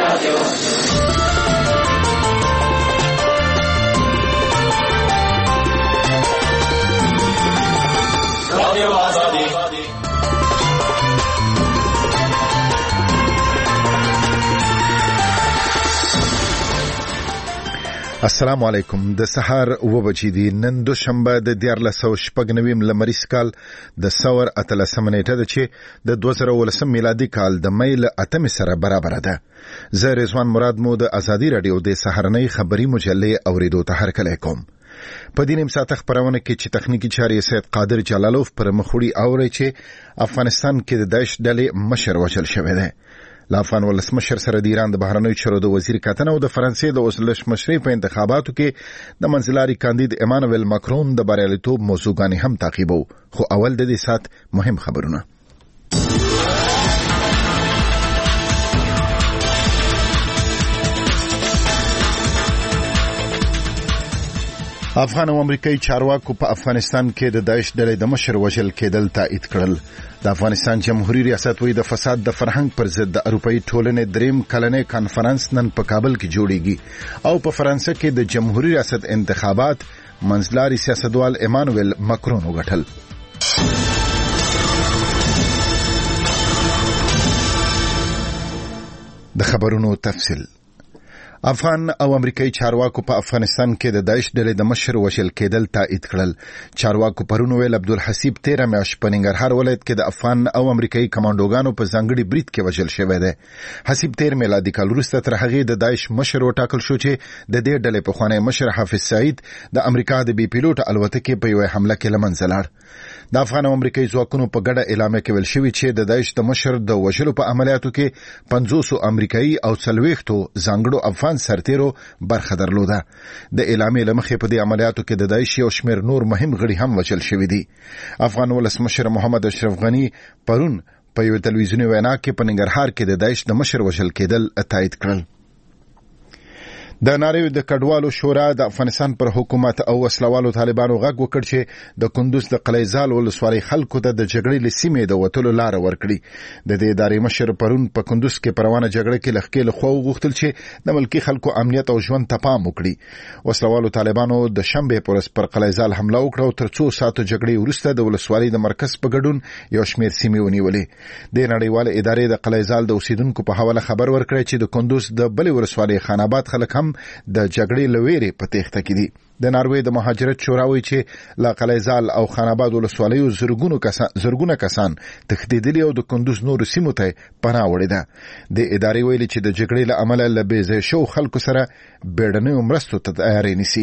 السلام علیکم. د سحر و بجې دي. نن دوشنبه د 1499 لمریز کال د سور 13 نیټه ده چې د 2019 میلادي کال د مې ل 8 سره برابر ده. زه رضوان مراد مو د ازادي رادیو د سحرنۍ خبری مجلې اوریدو ته هرکلی کوم. په دې نیم ساعت خبرونه کې چې تخنیکی چارې سید قادر جلالوف پر مخوړي اوري چې افغانستان کې د داعش ډلې مشر وژل شوی دی. لا افغان ولسمشر سره د ایران د بهرنیو چارو د وزیر کتنه او د فرانسې د ولسمشرۍ په انتخاباتو کې د منځلاري کاندید ایمانوئل ماکرون د بریالیتوب موضوعګانې هم تعقیبو. خو اول د دې سات مهم خبرونه. افغان او امریکایي چارواکو په افغانستان کې د داعش ډلې د مشر وژل کېدل تایید کړل. د افغانستان جمهوریت ریاست وایي د فساد د فرهنګ پر ضد د اروپאי ټولنې دریم کلنې کانفرنس نن په کابل کې جوړیږي او په فرانسه کې د جمهوریت ریاست انتخابات منځلاري سیاستوال ایمانوئل ماکرون وګټل. د خبرونو تفصیل. افغان او امریکایي چارواکو په افغانستان کې د داعش ډلې د مشر وژل کېدل تایید کړل. چارواکو پرون ویل عبدالحسیب 13 میاشت په ننګرهار ولایت کې د افغان او امریکایي کمانډوګانو په ځانګړي برید کې وژل شوی دی. حسیب 13 میلادي کال وروسته تر هغې د داعش مشر وټاکل شو چې د دې ډلې پخوانی مشر حافظ سعید د امریکا د بي پیلوټ الوتکې په یوه حمله کې له منځه لاړ. د افغان او امریکایي ځواکونو په ګډه اعلامیه کې ویل شوی چې د داعش د مشر د وژلو په عملیاتو کې 500 امریکایي او 40 ځانګړو افغان سرتیرو برخه درلوده. د اعلامیې له مخې په دې عملیاتو کې د داعش یو شمېر نور مهم غړي هم وژل شوي دي. افغان ولسمشر محمد اشرف غني پرون په یو تلویزیوني وینا کې په ننګرهار کې د داعش د مشر وژل کېدل تایید کړل. د ناروې د کډوالو شورا د افغانستان پر حکومت او وسلوالو طالبانو غږ وکړ چې د کندوز د قلیزال ولسوالۍ خلکو ته د جګړې له سیمې د وتلو لار ورکړي. د دې ادارې مشر پرون په کندوز کې په روانه جګړه کې لخکې له خوا وغوښتل چې د ملکي خلکو امنیت او ژوند ته پام وکړي. وسلوالو طالبانو د شنبې پورس پر قلیزال حمله وکړه او تر څو ساعتو جګړې وروسته د ولسوالۍ د مرکز په ګډون یو شمېر سیمې ونیولې. د نړیوالې ادارې د قلیزال د اوسیدونکو په حواله خبر ورکړی چې د کندوز د بلې ولسوالۍ خان آباد خلک هم د جګړې لويري په تېښته کې دي. د ناروې د مهاجرت شورا وایي چې لا قلیزال او خان آباد ولسوالیو زرګونه کسان تښتېدلي او د کندوز نورو سیمو ته پناه وړې ده. د ادارې ویلي چې د جګړې له امله له بې ځای شوو خلکو سره بیړنیو مرستو ته تیاری نیسي.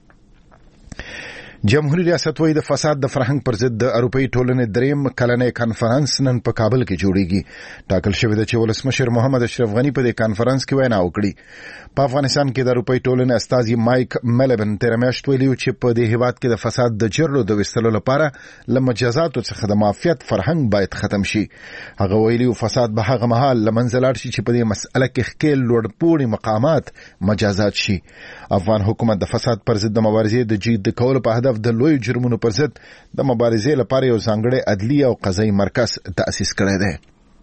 جمهوریت ریاست وایي د فساد د فرهنګ پر ضد د اروپאי ټولنې دریم کلنې کانفرنس نن په کابل کې جوړیږي. ټاکل شوی دی چې ولسمشر محمد اشرف غني په دې کانفرنس کې وینا وکړي. په افغانستان کې د اروپאי ټولنې استازي مایک ملبن 13 میاشت ویلي چې په دې هیواد کې د فساد د جرړو د وستلو لپاره له مجازاتو څخه د معافیت فرهنګ باید ختم شي. هغه ویلي فساد به هغه مهال له منځه لاړ شي چې په دې مسأله کې ښکېل لوړپوړي مقامات مجازات شي. افغان حکومت د فساد پر ضد د مبارزې د جدي کولو په هدف د لوی جرمونو پر ضد د مبارزې لپاره یو ځانګړی عدلي او قضایي مرکز تأسیس کړی دی.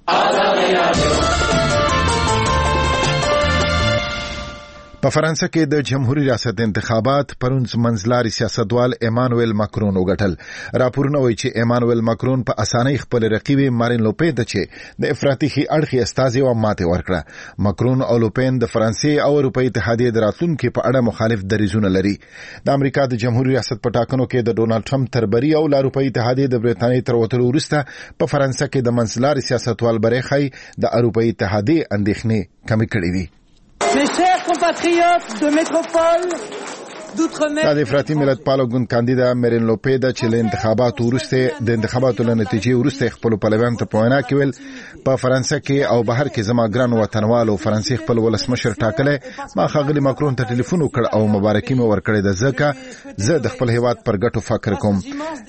په فرانسه کې د جمهوریت ریاست انتخابات پرون منځلاري سیاستوال ایمانوئل ماکرون وګټل. راپورونه وایي چې ایمانوئل ماکرون په اسانۍ خپل رقیب مارین لوپین ته چې د افراطي اړخي استازي او ماته ورکړه. ماکرون او لوپین د فرانسې او اروپאי اتحادیې د راتلونکو په اړه مخالف دریځونه لري. د امریکا د جمهوریت ریاست په ټاکنو کې د ډونالد ټرمپ تربري او اروپאי اتحادیې د برېټانیا تر وتلو وروسته په فرانسه کې د منځلاري سیاستوال برخه د اروپאי اتحادیې اندېښنې کمې کړې دي. Mes chers compatriotes de métropole د افراطي ملت پالو ګوند کاندیدا مارین لوپین چې له انتخاباتو وروسته د انتخاباتو له نتیجې وروسته خپل پلویان ته په وینا کې ویل په فرانسه کې او بهر کې زما ګران وطنوالو فرانسې خپل ولسمشر ټاکلې ما خاغلی ماکرون ته ټلیفون وکړ او مبارکي مې ورکړې ده ځکه زه د خپل هیواد پر ګټو فکر کوم.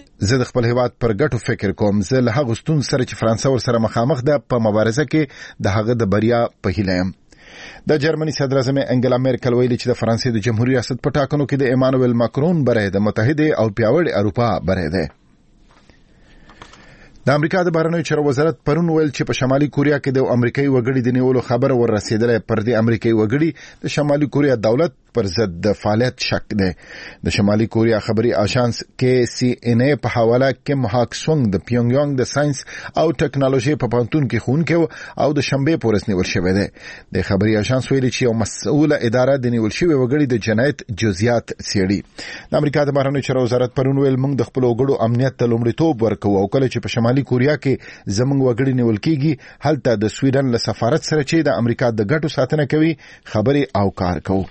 زه له هغه ستون سره چې فرانسه ور سره مخامخ ده په مبارزه کې د هغه د بریا په هیله یم. د جرمني صدر اعظم انګلا میرکل ویلي چې د فرانسې د جمهوریت ریاست په ټاکنو کې د ایمانوئل ماکرون بری د متحده او پیاوړې اروپا بری ده. د امریکا د بهرنیو چارو وزارت پرون ویل چې په شمالي کوریا کې د امریکایي وګړي د نیولو خبر ورسېدلې پر دې امریکایي وګړي د شمالي کوریا دولت پر ضد د فعالیت شک ده. د شمالي کوریا خبري آژانس KCNA په حواله کیم هاک سونګ د پیونګ یانګ د ساينس او ټکنالوژي په پانتون کې خونکو او د شنبه پورس نیول شوی دی. د خبري آژانس ویلي چې یو مسؤله اداره د نیول شوی وګړي د جنایت جزئیات څېړي. د امریکا د بهرنیو چارو وزارت پرون ویل موږ د خپل وګړو امنیت ته لومړیتوب ورکوو او کله چې په شمالي کوریا کې زموږ وګړي نیول کیږي هلته د سویډن له سفارت سره چې د امریکا د ګټو ساتنه کوي خبري او کار کوي.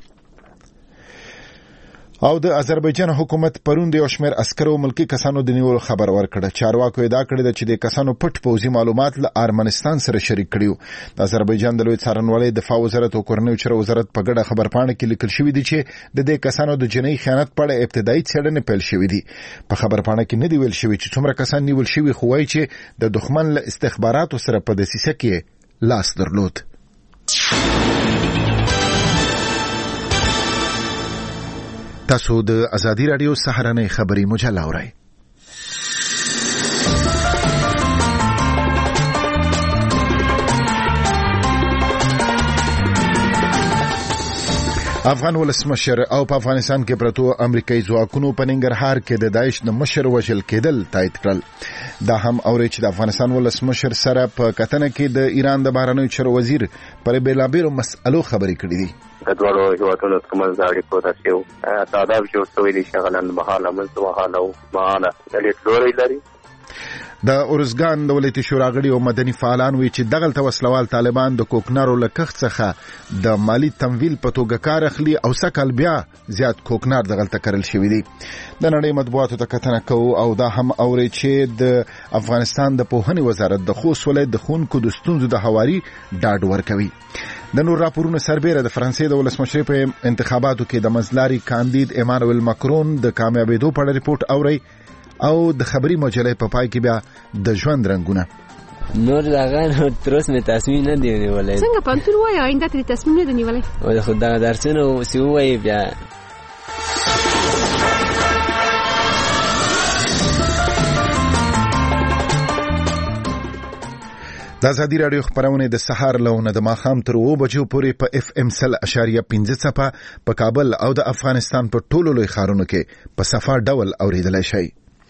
او د آذربایجان حکومت پرون د شمیر عسکرو ملکی کسانو د نیولو خبر ورکړ. چارواکو ادعا کړې چې د کسانو پټ پوزي معلومات له ارمنستان سره شریک کړیو. د آذربایجان د لوی څارنوالۍ دفاع وزارت او کورنیو چارو وزارت په ګډه خبرپاڼه کې لیکل شوی دی چې د دې کسانو د جنایي خیانت په اړه ابتدایي څېړنې پیل شوې دي. په خبرپاڼه کې نه دی ویل شوی چې څومره کسان نیول شوی، خو وايي چې د دښمن له استخباراتو سره په دسیسه کې لاس درلود. تاسو د ازادي رادیو سهارنۍ خبري مجله اورئ. افغان ولسمشر او په افغانستان کې پرتو امریکایي ځواکونو په ننګرهار کې د داعش د مشر وژل کېدل تایید کړل. دا هم اوري چې د افغانستان ولسمشر سره په کتنه کې د ایران د بهرنیو چارو وزیر پر بیلابیلو مسألو خبرې کړې دي. د دوړو هیوادونو ترمنځ اړیکو راځي تعداد جوړ شوی دي شغلان مهاله مزوهاله او مهاله د لیدلوري لري. د اورزګان د ولایتي شورا غړي او مدني فعالان وی چې دغه توسلوال طالبان د کوکنارو لکخ څخه د مالی تمویل په توګه کار اخلي او سکل بیا زیات کوکنار دغه تکرل شوی دي. د نړۍ مطبوعاتو ته کتنه کوو او دا هم اوري چې د افغانستان د پوهنې وزارت د خوست ولایت د خونکو د ستونزو د هواري ډاډ ورکوي. د نور راپورونو سربېره د فرانسې د ولسمشر په انتخاباتو کې د منځلاري کاندید ایمانوئل ماکرون د کامیابیدو په اړه ریپورت اوري او د خبري مجلې په پای کې بیا د ژوند رنگونه. نور داغه تر اوسه مې تصمیم نه دی نیولای. څنګه پانتون وای آینده تر تصمیم نه دی نیولای؟ او خدای درسونه سی وای بیا د ازادي رادیو خبرونه د سهار لونه د ماخام تر 2 بجو پورې په FM 0.15 صفه په کابل او د افغانستان په ټولو لوی ښارونو کې په صفه ډول اوریدلای شي.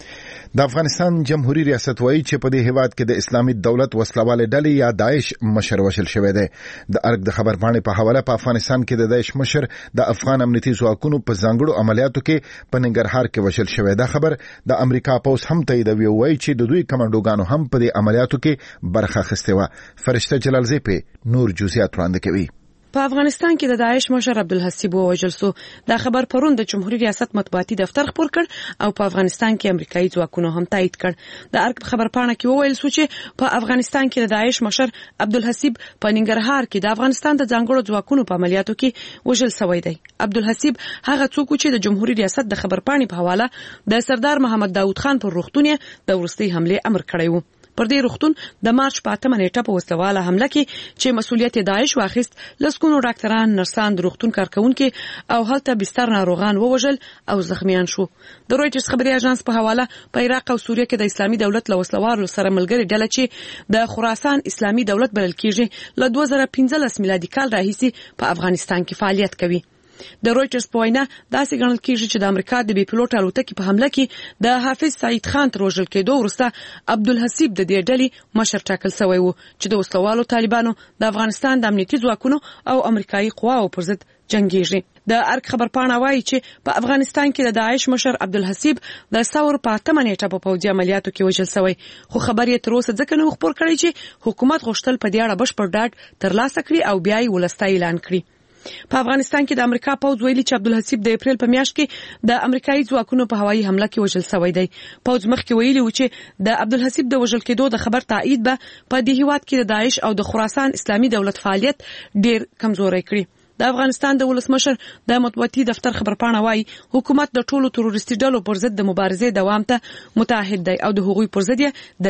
د افغانستان جمهوریت ریاست وایي چې په دې هیواد کې د اسلامي دولت وسلواله ډلې یا داعش مشر وشل شوی دی. د ارګ د خبرپاڼې په حواله په افغانستان کې د داعش مشر د افغان امنیتي ځواکونو په ځانګړو عملیاتو کې په ننګرهار کې وشل شوی. دا خبر د امریکا پوز هم تاییدوي، وایي چې د دوی کمانډوګانو هم په دې عملیاتو کې برخه اخیستې وه. فرشته جلالزی په نور جزئیات وړاندې کوي. په افغانستان کې د داعش مشر عبدالحسیب ووژل شو. دا خبر پرون د جمهوریت ریاست مطبوعاتي دفتر خبر کړ او په افغانستان کې امریکایي ځواکونو هم تایید کړ. د ارګ خبرپاڼه کې وویل شو چې په افغانستان کې د داعش مشر عبدالحسیب په ننګرهار کې د افغانستان د ځانګړو ځواکونو په عملیاتو کې وژل شوی دی. عبدالحسیب هغه څوک چې د جمهوریت ریاست د خبرپاڼې په حواله د سردار محمد داود خان پر روغتون د ورستي حمله امر کړی و. پر دې روغتون د مارچ په 8 نیټه په وسلواله حمله کې چې مسؤلیت داعش واخیست لسکونو ډاکټران، نرسان، د روغتون کارکونکو او هلته بستر ناروغان ووژل او زخمیان شو. د رویټرز خبري اژانس په حواله په عراق او سوریه کې د اسلامي دولت له وسلوارو سره ملګری ډله چې د خراسان اسلامي دولت بلل کېږي له 2015 میلادي کال راهیسې په افغانستان کې فعالیت کوي. د رویټرز په وینا داسې ګڼل کېږي چې د امریکا د بي پلوټ الوتکې په حمله کې د حافظ سعید خان تر وژل کېدو وروسته عبدالحسیب د دې ډلې مشر ټاکل شوی و چې د وسلوالو طالبانو د افغانستان د امنیتي ځواکونو او امریکایي قواو پر ضد جنگیږي. د ارګ خبرپاڼه وایي چې په افغانستان کې د داعش مشر عبدالحسیب د ثور په 8 نیټه په پوځي عملیاتو کې وژل شوی، خو خبر یې تر اوسه ځکه نه خبر کړی چې حکومت غوښتل په دې اړه بشپړ ډاډ ترلاسه کړي او بیا یې ولسته اعلان کړي. په افغانستان کې د امریکا پوځ ویلي چې عبدالحسیب د اپریل په میاشت کې د امریکایي ځواکونو په هوایي حمله کې وژل شوی دی. پوځ مخکې ویلي و چې د عبدالحسیب د وژل کېدو د خبر تایید به په دې هیواد کې د داعش او د خراسان اسلامي دولت فعالیت ډیر کمزوري کړي. د افغانستان د ولسمشر د مطبوعاتي دفتر خبرپاڼه وایي حکومت د ټولو تروریستي ډلو پر ضد د مبارزې دوام ته متعهد دی او د هغوی پر ضد یې دریځ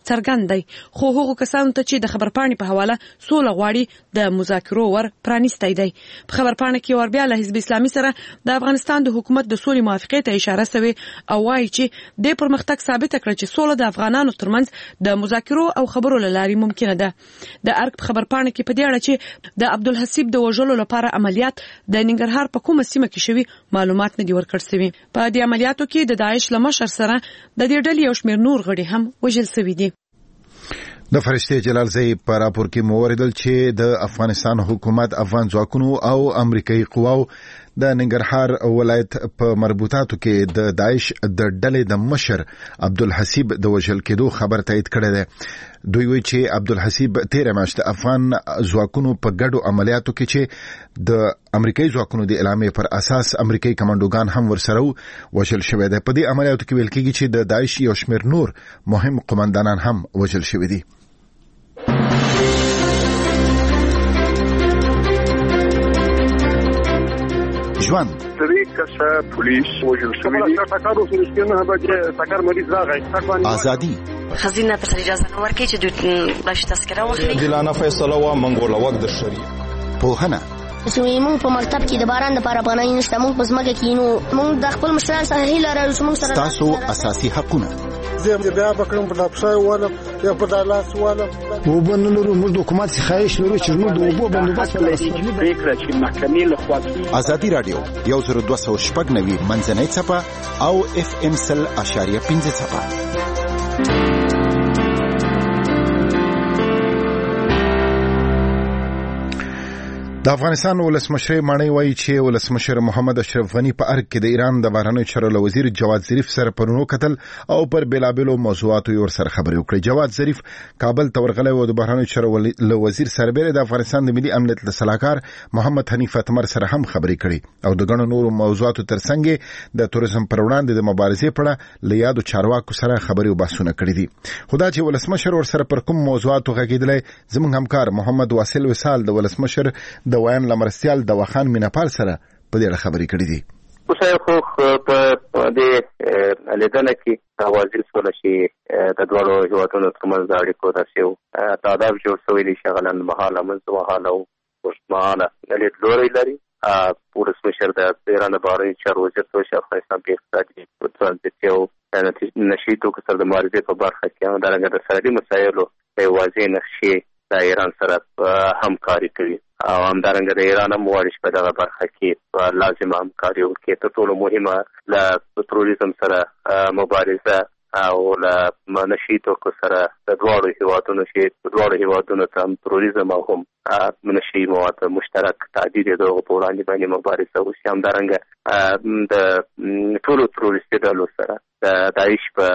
څرګند دی. خو هغو کسانو ته چې د خبرپاڼې په حواله سوله غواړي د مذاکرو ور پرانیستی دی. په خبرپاڼه کې ور بیا له حزب اسلامي سره د افغانستان د حکومت د سولې موافقې ته اشاره شوې او وایي چې د پرمختګ ثابت کړ چې سوله د افغانانو ترمنځ د مذاکرو او خبرو له لارې ممکنه ده. د ارګ په خبرپاڼه کې په دې اړه چې د عبدالحسیب د وژلو لپاره عملیات د ننګرهار په کومه سیمه کې شوي معلومات نه دي ورکړل شوي. په دې عملیاتو کې د داعش له مشر سره د دې ډلې یو شمېر نور غړي هم وژل شوي دي. د فرشته جلال زئی په راپور کې موریدل چې د افغانستان حکومت افغان ځواکونو او امریکایي قواو د ننګرهار ولایت په مربوطاتو کې د داعش د ډلې د مشر عبدالحسیب د وژل کېدو خبر تایید کړی دی. دوی وایي چې عبدالحسیب تیر میاشت افغان ځواکونو په ګډو عملیاتو کې چې د امریکایي ځواکونو د اعلامیې پر اساس امریکایي کمانډوګان هم ورسره وژل شوی دی. په دې عملیاتو کې ویل کېږي چې د داعش یو شمېر نور مهم قومندانان هم وژل شوي دي. ژوند ازادي خزینه پر اجازه نه ورکړي چې دوی بلش تذکره واخلي دلانه فیصله وا منګوله وخت د شریعت پوهنه موږ په مکتب کې د باران لپاره پناه نشته. موږ په ځمکه کې نو موږ د خپل مشرانو سره هیله لرو چې موږ سره تاسو اساسي حقونه زه بیا بکرم په داپسای والا یا په دالاس والا وبنلو موږ د حکومت خواهش لرو چې موږ د وبو بندوبست فکر چې محکمې له خوا ازادي رادیو 10290 منځنۍ صفه او FM 100.5 صفه. د افغانستان ولسمشر مانی وایي چې ولسمشر محمد اشرف غنی په ارګ کې د ایران د بهرنیو چارو وزیر جواد ظریف سره پرونو کتل او پر بیلابلو موضوعاتو یې ورسره خبرې وکړې. جواد ظریف کابل ته ورغلی او د بهرنیو چارو وزیر سربېره د افغانستان د ملي امنیت د سلاکار محمد حنیف اتمر سره هم خبرې کړې او د غنو نورو موضوعاتو ترڅنګ د توریزم پر وړاندې د مبارزې په اړه له یادو چارواکو سره خبرې او بحثونه کړې دي. خدا چې ولسمشر ورسره پر کوم موضوعاتو غږیدلی زموږ همکار محمد واصل وصال د ولسمشر د ویان لمرستیال د وخان مینپال سره په دې اړه خبرې کړې دي. اوسه خو په دې لیدنه کې وزیر سول شي د دوړو هیوادونو ترمنځ اړیکو تاسو تعداد جوړ شوی دی شغلن مهاله منځوهاله او ورسمانه لید لوري لري ولسمشر د ایران بهرنیو چارو وزیر تو افغانستان په اقتصادي ترانزیت او نشي توکو سره د مبارزې په برخه کې هم درنګ د سړي مسایلو په واضح نقشې د ایران سره همکاري کوي او همدارنګه د ایران هم وارش په دغه برخه کې لازمه همکاري وکړي. تر ټولو مهمه له تروریزم سره مبارزه او له نشي توکو سره د دواړو هیوادونو ته هم تروریزم او هم نشي مواد مشترک تعدید دغه په وړاندې باندې مبارزه وشي. همدارنګه د ټولو تروریستي ډلو سره د داعش په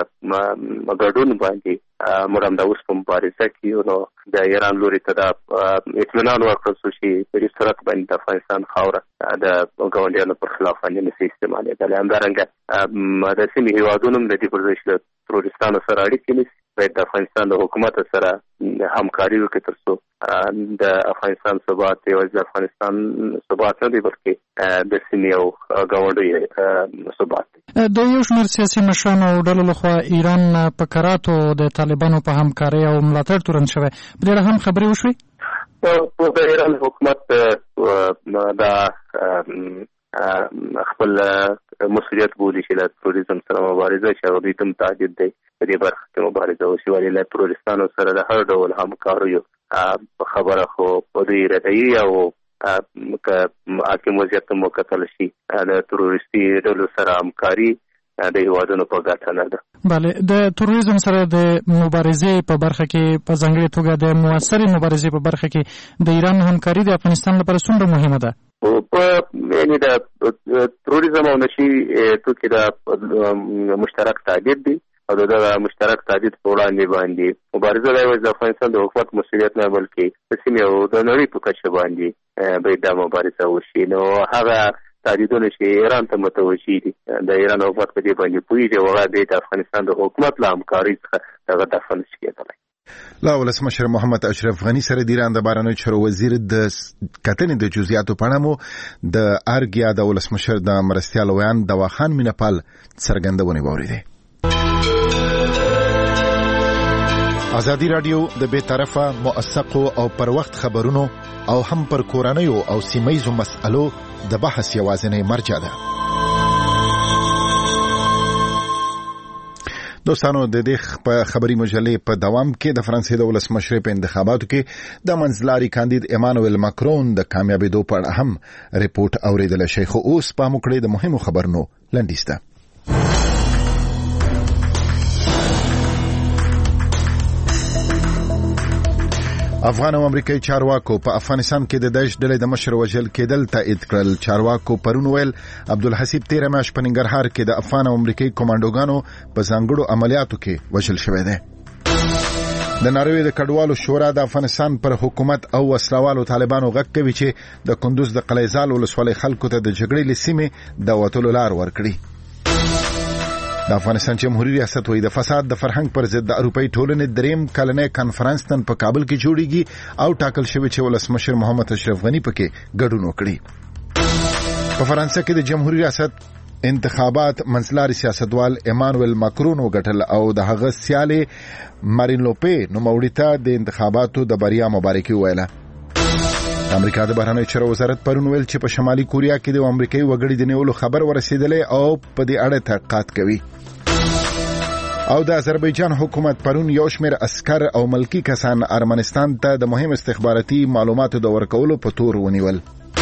ګډون باندې مرام د اوس په مبارزه کې نو د ایران لوري ته د اطمینان ورکړل شي په دې صورت باندې د افغانستان خاوره د ګاونډیانو پر خلاف باندې نشي استعمالېدلی. همدارنګه د سیمې هیوادونو د دې پر ځای چې د تروریستانو سره اړیکې نیسي باید د افغانستان د حکومت سره همکاري وکړي تر څو د افغانستان ثبات یوازې د افغانستان ثبات نه دی بلکې د سیمې او ګاونډیو ثبات دی. د یو شمېر سیاسي مشرانو او ډلو لخوا ایران په کراتو د طالبانو په همکارۍ او ملاتړ تورن شوی. په دې اړه هم خبرې وشوې. د ایران حکومت دا خپل مسؤلیت بولي چې د تروریزم سره مبارزه چې هغوی ته متعهد دی په دې برخه کې مبارزه وشي. ولې له تروریستانو سره د هر ډول همکاریو خبره خو په دوی ردوي او که حاکم وضعیت ته مو کتل شي د تروریستي ډلو سره همکاري د هیوادونو په ګټه نه ده. بله، د تروریزم سره د مبارزې په برخه کې په ځانګړې توګه د موثرې مبارزې په برخه کې د ایران همکاري د افغانستان لپاره څومره مهمه ده؟ یعنې د تروریزم او نشي توکي د مشترک تعهد دی او د مشترک تعهد په وړاندې باندې مبارزه د افغانستان د حکومت مسؤلیت نه بلکې د سیمې او د نړۍ په کچه باندې باید دا مبارزه وشي. نو هغه تعهدونه چې ایران ته متوجه دي د ایران حکومت په دې باندې پوهېږي او هغه د افغانستان د حکومت له همکارۍ څخه دغه دفع نشي کېدلی. لا ولسمشر محمد اشرف غنی سره د ایران د بهرنیو چارو وزیر د کتنې د جزئیاتو په اړه مو د ارګ یا د ولسمشر د مرستیال ویان د وخان مینپال څرګندونه واوریده. ازادي رادیو د بے طرفه موثقو او پر وخت خبرونو او هم پر کورنیو او سیمایزو مسألو د بحث یوازینی مرجع ده. دوستانو د دې خبري مجلې په دوام کې د فرانسې د ولسمشر په انتخاباتو کې د منځلاري کاندید ایمانوئل ماکرون د کامیابیدو په اړه هم ریپورت اوریدل شي. خو اوس په مکړې د مهمو خبرونو لنډیسته. افغان او امریکایي چارواکو په افغانستان کې د داعش ډلې د مشر وژل کېدل تایید کړل. چارواکو پرون ویل عبدالحسیب 13 میاشت په ننګرهار کې د افغان او امریکایي کمانډوګانو په ځانګړو عملیاتو کې وژل شوی دی. د ناروې د کډوالو شورا د افغانستان پر حکومت او وسلوالو طالبانو غږ کوي چې د کندوز د قلیزال ولسوالۍ خلکو ته د جګړې لسیمې د وټولو لار ورکړي. د افغانستان جمهوریت ریاست وایي د فساد د فرهنګ پر ضد د اروپאי ټولنې دریم کلنې کانفرنس نن په کابل کې جوړیږي او ټاکل شوی چې ولسمشر محمد اشرف غنی پکې ګډون وکړي. په فرانسې کې د جمهوریت ریاست انتخابات منځلاري سیاستوال ایمانوئل ماکرون وګټل او د هغه سیالي مارین لوپې نوموړي ته د انتخاباتو د بریا مبارکي ویله. امریکا د بهرنیو چارو وزارت پرون ویل چې په شمالي کوریا کې د امریکایي وګړي د نیولو خبر ورسېدلې او په دې اړه تحقیقات کوي. او د آذربایجان حکومت پرون یو شمېر عسكر او ملکی کسان ارمنستان ته د مهم استخباراتي معلوماتو د ورکولو په تور ونیول.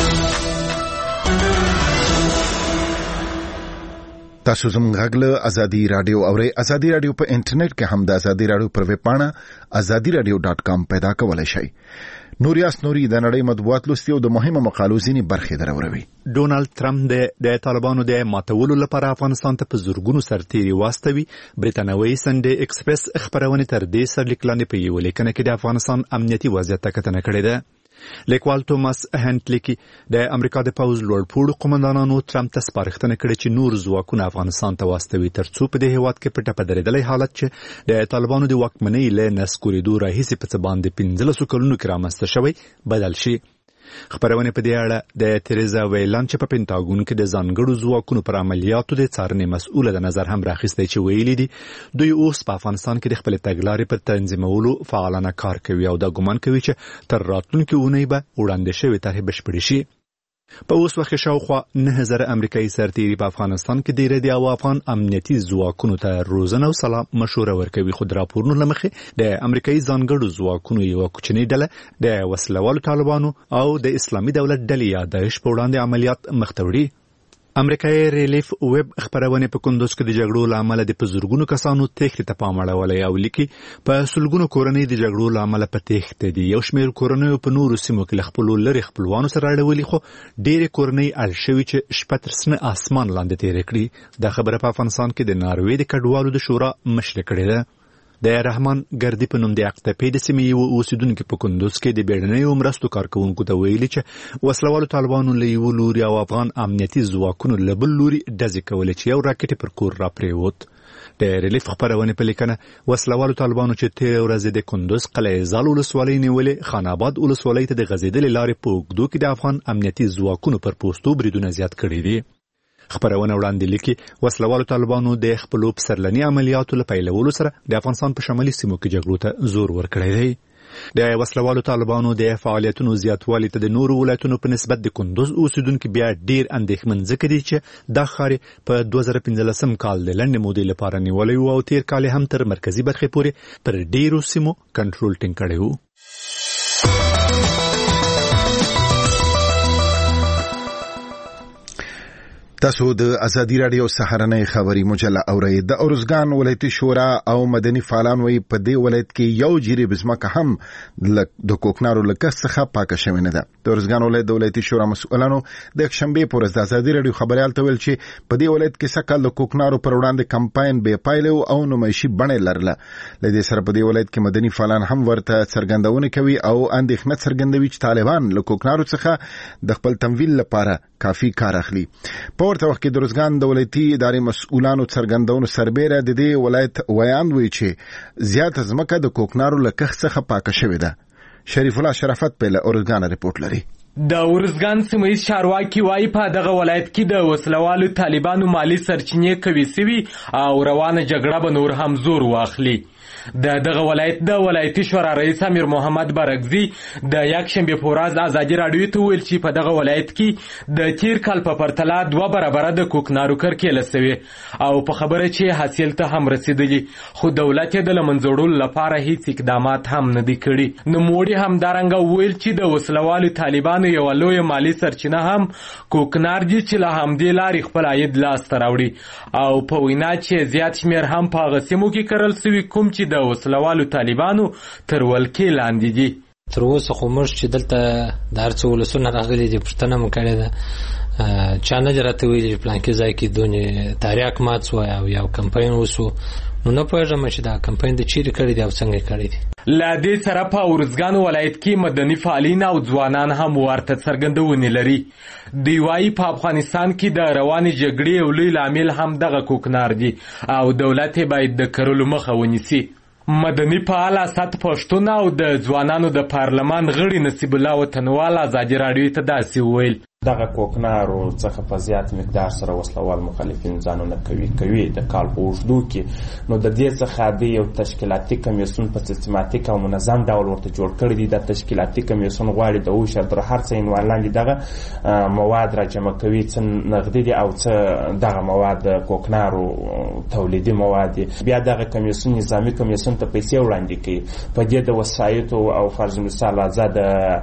تاسو زموږ غږ له ازادي رادیو اورئ. ازادي رادیو په انټرنیټ کې هم د ازادي رادیو پر ویب پاڼه azadiradio.com پیدا کولای شئ. نوریاس نوري د نړۍ مطبوعات لوستي او د مهمو مقالو ځینې برخې دروروي. ډونالد ټرمپ د طالبانو د ماتولو لپاره افغانستان ته په زورګونو سرتیري واستوي. بریټانوي سنډي ایکسپریس خبرونه تر دې سرلیک لاندې په یو لیکنه کې د افغانستان امنیتي وضعیت ته کتنه کړې ده. لیکوال توماس هنټلیکی د امریکا د پوز لوړپوړو قومندانانو ټرمپ ته سپارښتنه کړې چې نور ځواکونه افغانستان ته واستوي ترڅو په دې هیواد کې پټه پدریدلې حالت چې د طالبانو د واکمنۍ له نسکورېدو راهیسې په څه باندې 15 کلونو کې رامنځته شوی بدل شي. خبرونه په دې اړه د تریزا ویلان چې په پینټاګون کې د ځانګړو ځواکونو پر عملیاتو د څارنې مسؤله د نظر هم راخیستې چې ویلي دي دوی اوس په افغانستان کې د خپل تګلارې په تنظیمولو فعالانه کار کوي او دا ګومان کوي چې تر راتلونکي اونۍ به وړاندې شوی طرحې بشپړې شي. په اوس وخت شاوخوا 9000 امریکایي سرتیري په افغانستان کې ډېر دي او افغان امنیتي ځواکونو ته روزنه او سلام مشوره ورکوي. خو د راپورونو له مخې د امریکایي ځانګړو ځواکونو یو کوچنۍ ډله د وسلوالو طالبانو او د اسلامي دولت ډلې یا داعش په وړاندې عملیات مخته وړي. امریکایي ریلیف ویب خبرونه په کندوز کې د جګړو لامل د پزورګونو کسانو تېښتې ته پام اړولی او لیکي په سلګونو کورنۍ د جګړو لامل په تېښته دي. یو شمېر کورنۍ په نورو سیمو کې له خپلو لرې خپلوانو سره اړولي خو ډېرې کورنۍ اړ شوي چې شپه تر سنه اسمان لاندې تېرې کړي. دا خبره په افغانستان کې د ناروې د کډوالو د شورا مشر کړې ده. د رحمان ګردی په نوم د اقتپې د سیمې یو اوسیدونکو په کندوز کې د بیړنیو مرستو کارکونکو ته ویلي چې وسلوالو طالبانو له یو لوري او افغان امنیتي ځواکونو له بل لوري ډزې کولې چې یو راکټ پر کور راپریوت. د ریلیف خبرونه په لیکنه وسلوالو طالبانو چې تیر ورځ د کندوز قلیزال ولسوالۍ نیولې خان آباد ولسوالۍ ته د غځېدلې لارې په اوږدو کې د افغان امنیتي ځواکونو پر پوستو بریدونه زیات کړي دي. خبرونه وړاندې لیکي وسلوالو طالبانو د خپلو پسرلني عملیاتو له پیلولو سره د افغانستان په شمالي سیمو کې جګړو ته زور ورکړی دی. د وسلوالو طالبانو د فعالیتونو زیاتوالي ته د نورو ولایتونو په نسبت د کندوز اوسیدونکو بیا ډیر اندېښمن ځکه دي چې دا ښار په 2015 کال د لنډې مودې لپاره نیولی و او تیر کال هم تر مرکزي برخې پورې پر ډیرو سیمو کنټرول ټینګ کړی و. تاسو د ازادي رادیو سهارنۍ خبري مجله اورئ. د ارزګان ولایتي شورا او مدني فعالان وایي په دې ولایت کې یو جریب ځمکه هم د کوکنارو له کس څخه پاکه شوې نه ده. د ارزګان ولایت د ولایتي شورا مسؤلانو د شنبې پر ورځ د ازادي رادیو خبريال ته ویل چې په دې ولایت کې سکهال د کوکنارو پر وړاندې کمپاین بې پایله او نمایشي بڼه لرله. لدې سره په دې ولایت کې مدني فعالان هم ورته څرګندونه کوي او اندېښنه څرګندوي چې طالبان له کوکنارو څخه د خپل تمویل لپاره کافي کار اخلي. په ورته وخت کې د ارزګان د ولایتي ادارې مسؤلانو څرګندونو سربېره د دې ولایت ویاند وی چې زیات ځمکه د کوکنارو له کښت څخه پاکه شوې ده. شریف الله شرافت په ارزګان ریپورت لري. د ارزګان سیمه‌ییز چارواکي وایي په دغه ولایت کې د وسلوالو طالبانو مالی سرچینې قوي سوي او روانه جګړه به نور هم زور واخلي. دغه ولایت د ولایتي شورا رئیس امیر محمد برګزي د یکشنبه په ورځ ازادي راډیو ته ویل چې په دغه ولایت کې د تیر کال په پرتله 2 برابره د کوکنارو کرکیله سوي او په خبره چې حاصل ته هم رسیدلی، خو دولت یې د لمنځوړلو لپاره هیڅ اقدامات هم نه دي کړي. نوموړي همدارنګه ویل چې د وسلوالو طالبانو یو لوی مالی سرچینه هم کوکنار دي چې له همدې لارې خپل عاید لاسته راوړي او په وینا چې زیات شمېر هم په هغه سیمو کې کرل سوي کوم چې د وسلوالو طالبانو تر ولکې لاندې دي. تر اوسه خو موږ چې دلته د هر څه ولسونه راغلي دي پوښتنه مو کړې ده، چا نه راته ویلي چې پلانکي ځای کې دونې تاریاک مات سوی او یو کمپاین وسو، نو نه پوهېږم چې دا کمپاین د چیرې کړی دی او څنګه یې کړی دی. له دې سره په ارزګان ولایت کې مدني فعالین او ځوانان هم ورته څرګندونې لري. دوی وایي په افغانستان کې د روانې جګړې یو لوی لامل هم دغه کوکنار دي او دولت باید د کرلو مخه ونیسي. مدني فعال اسد پښتون او د ځوانانو د پارلمان غړي نصیب الله وطنوال ازادي راډیو ته داسې وویل: دغه کوکنارو څخه په زیات مقدار سره وسلوال مخالفین ځانونه کوي د کال په اوږدو کې، نو د دې څخه د یو تشکیلاتي کمیسیون په سیستماتیک او منظم ډول ورته جوړ کړی دی. د تشکیلاتي کمیسیون غواړي د اوشر تر هر څه عنوان لاندې دغه مواد را جمع کوي، څه نغدي دي او څه دغه مواد کوکنارو تولیدي مواد. بیا دغه کمیسیون نظامی کمیسیون ته پیسې وړاندې کوي، په دې د وسایطو او فرض مثال آزاد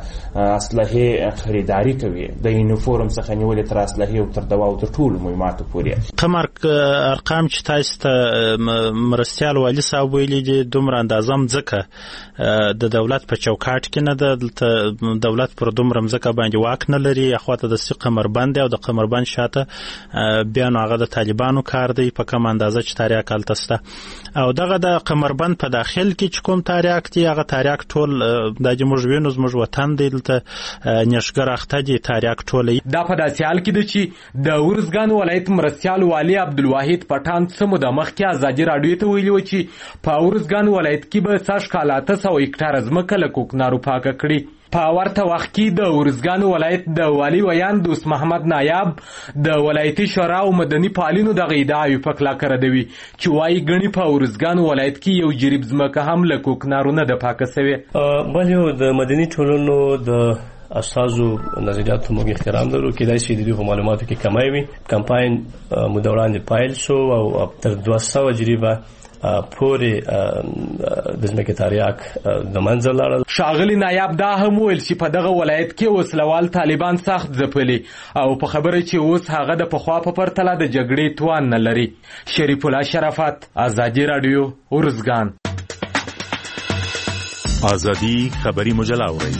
اسلحې خریداري کوي، د یونیفورم څخه نیولې تر اسلحې او تر دوا او تر ټولو مهماتو پورې. کوم ارقام چې تاسو ته مرستیال والي صاحب ویلي دي دومره اندازه مځکه د دولت په چوکاټ کې نه ده، دولت پر دومره مځکه باندې واک نه لري، اخواته د سی قمربند او د قمربند شاته بیا نو هغه د طالبانو کار دی په کوم اندازه چې تاریاک هلته شته او دغه د قمربند په داخل کې چې کوم تاریاک دی هغه تاریاک ټول د موږ وینو زموږ وطن دی دلته نشګر اخته دی تاریاک ټول. دا په داسې حال کې ده چې د ارزګان ولایت مرستیال والي عبدالواحد پټان څه موده مخکې ازادي راډیو ته ویلي و چې په ارزګان ولایت کې به سږ کال 800 هکټاره ځمکه له کوکنارو پاکه کړي. په ورته وخت کې د ارزګان ولایت د والي ویان دوست محمد نایاب د ولایتي شورا او مدني فعالینو دغه ادعاوې په کلکه ردوي چې وایي ګڼې په ارزګان ولایت کې یو جریب ځمکه هم له کوکنارو نه ده پاکه سوې. بل د مدني ټولنو د استازو نظریاتو موږ احترام لرو، کېدای شي د دوی په معلوماتو کې کمی وي. کمپاین موده وړاندې پایل شو او تر 200 جریبه پورې د ځمکې تاریاک د منځه لاړل. ښاغلي نایاب دا هم ویل چې په دغه ولایت کې وسلوال طالبان سخت ځپلي او په خبره چې اوس هغه د پخوا په پرتله د جګړې توان نه لري. شریف الله شرافت، ازادي راډیو، ارزګان. ازادي خبري مجله اورئ.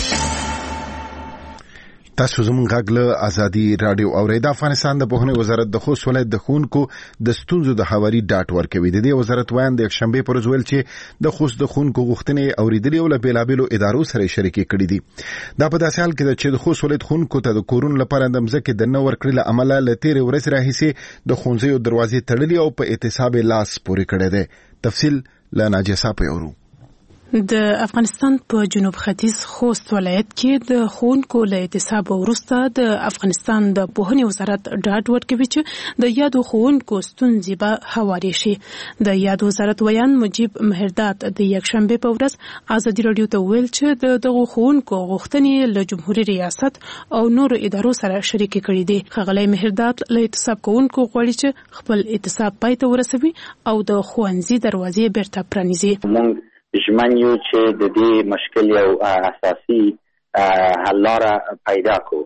تاسو زموږ غږ له ازادي راډیو اورئ. د افغانستان د پوهنې وزارت د خوست ولایت د ښوونکو د ستونزو د هواري ډاټ ورکوي. د دې وزارت ویان د یکشنبې پر ورځ ویل چې د خوست د ښوونکو غوښتنې اوریدلې او له بېلابېلو ادارو سره شریکې کړې دي. دا په داسې حال کې ده چې د خوست ولایت ښوونکو ته د کورونو لپاره د مځکې د نه ورکړې له امله له تېرې ورځې راهیسې د ښوونځیو دروازې تړلي او په اعتصاب لاس پورې کړی دی. تفصیل له ناجیه صاحب اورو. د افغانستان په جنوب ختیځ خوست ولایت کې د ښوونکو له اعتصاب وروسته د افغانستان د پوهنې وزارت ډاډ ورکوي چې د یادو ښوونکو ستونزې به هوارې شي. د یاد وزارت ویان مجیب مهرداد د یکشنبې په ورځ ازادي راډیو ته ویل چې د دغو ښوونکو غوښتنې له جمهوري ریاست او نورو ادارو سره شریکې کړي دي. ښاغلی مهرداد له اعتصاب کوونکو غواړي چې خپل اعتصاب پای ته ورسوي او د ښوونځي دروازې بیرته پرانیزي. ژمن یو چې د دې مشکل یو اساسي حل لاره پیدا کړو.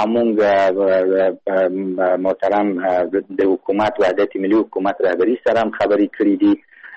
موږ محترم د حکومت وحدت ملي حکومت رهبری سره هم خبرې کړې دي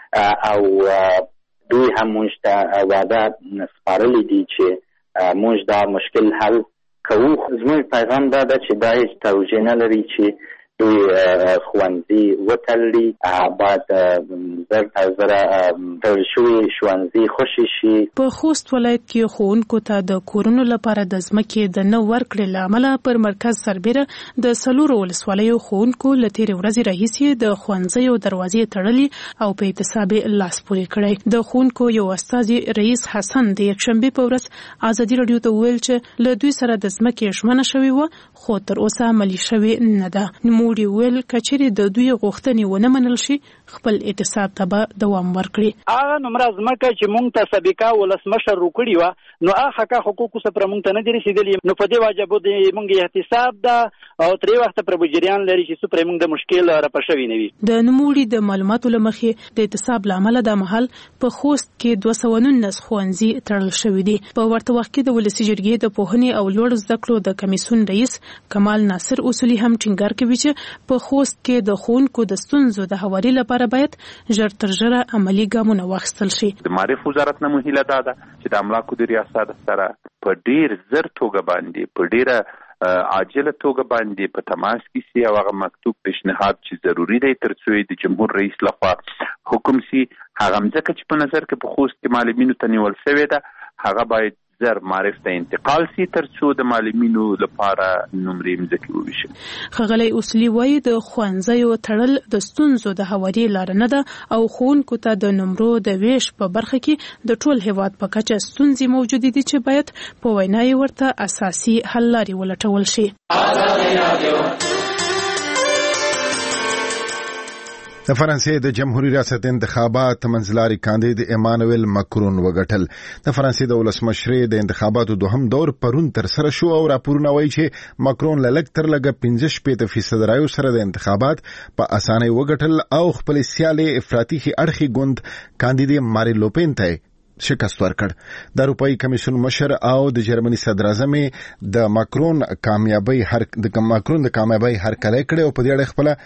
او دوی هم موږ ته وعده سپارلې دي چې موږ دا مشکل حل کوو. زموږ پیغام دا ده چې دا هیڅ توجیه نه لري چې دوی ښوونځي وتړلي، باید زر تر زره تړل شوي ښوونځي خوشي شي. په خوست ولایت کې ښوونکو ته د کورونو لپاره د ځمکې د نه ورکړې له امله پر مرکز سربیره د څلورو ولسوالیو ښوونکو له تېرې ورځې راهیسې د ښوونځیو دروازې تړلي او په اعتصاب لاس پورې کړی. د ښوونکو یو استازي رئیس حسن د یکشنبې په ورځ ازادي راډیو ته ویل چې له دوی سره د ځمکې ژمنه شوې وه خو تر اوسه عملي شوې نه ده. نوموړي ویل کچېرې د دوی غوښتنې ونه منل شي خپل اعتصاب ته به دوام ورکړي. هغه نمره ځمکه چې مونږ ته سابقه ولسمشر وکړي وه نو هغه حقوقو څخه پر مونږ ته نه دي رسېدلي، نو په دې وجه به مونږ احتساب ده او ترې وخته پر به جریان لري چې څه پرې مونږ د مشکل رپه شوي نه وي. د نوموړي د معلوماتو له مخې د اعتصاب له امله د مهال په خوست کې 219 ښوونځي تړل شوي دي. په ورته وخت کې د ولسي جرګې د پوهنې او لوړ زده کړو د کمیسیون رئیس کمال ناصر اصولي هم ټینګار کوي چې په خوست کې د ښوونکو د ستونزو د هواري لپاره باید ژر تر ژره عملي ګامونه واخیستل شي. د معرف وزارت نه مو هیله ده چې د املاکو د ریاست سره په ډیر زر توګه باندې په ډیره عاجله توګه باندې په تماس کې سي او هغه مکتوب پیشنهاد چې ضروری دی ترڅو د جمهور رئیس لخوا حکم سي هغه مځکه چې په نظر کې په خوست کې معلمینو ته نیول شوې ده هغه باید زر معرف ته انتقال سي ترڅو د معلمینو لپاره نمرې مځکې وویشي. ښاغلی اصلي وایي د ښوونځیو تړل د ستونزو د هواري لاره نه ده او ښوونکو ته د نمرو د ویش په برخه کې د ټول هیواد په کچه ستونزې موجودې دي چې باید په وینا یې ورته اساسي حل لارې ولټول شي. د فرانسې د جمهوریت ریاست انتخابات منځلاري کاندید ایمانوئل ماکرون وګټل. د فرانسې د ولسمشرۍ د انتخاباتو دوهم دور پرون تر سره شو او راپورونه وایي چې ماکرون لږ تر لږه 15% رایو سره د انتخابات په اسانۍ وګټل او خپل سیالي افراطي اړخي ګوند کاندید مارین لوپین ته شکست ورکړ. د اروپאי کمیسیون مشر او د جرمني صدر اعظم د ماکرون د کامیابی هرکلی کړي او په دې اړه خپل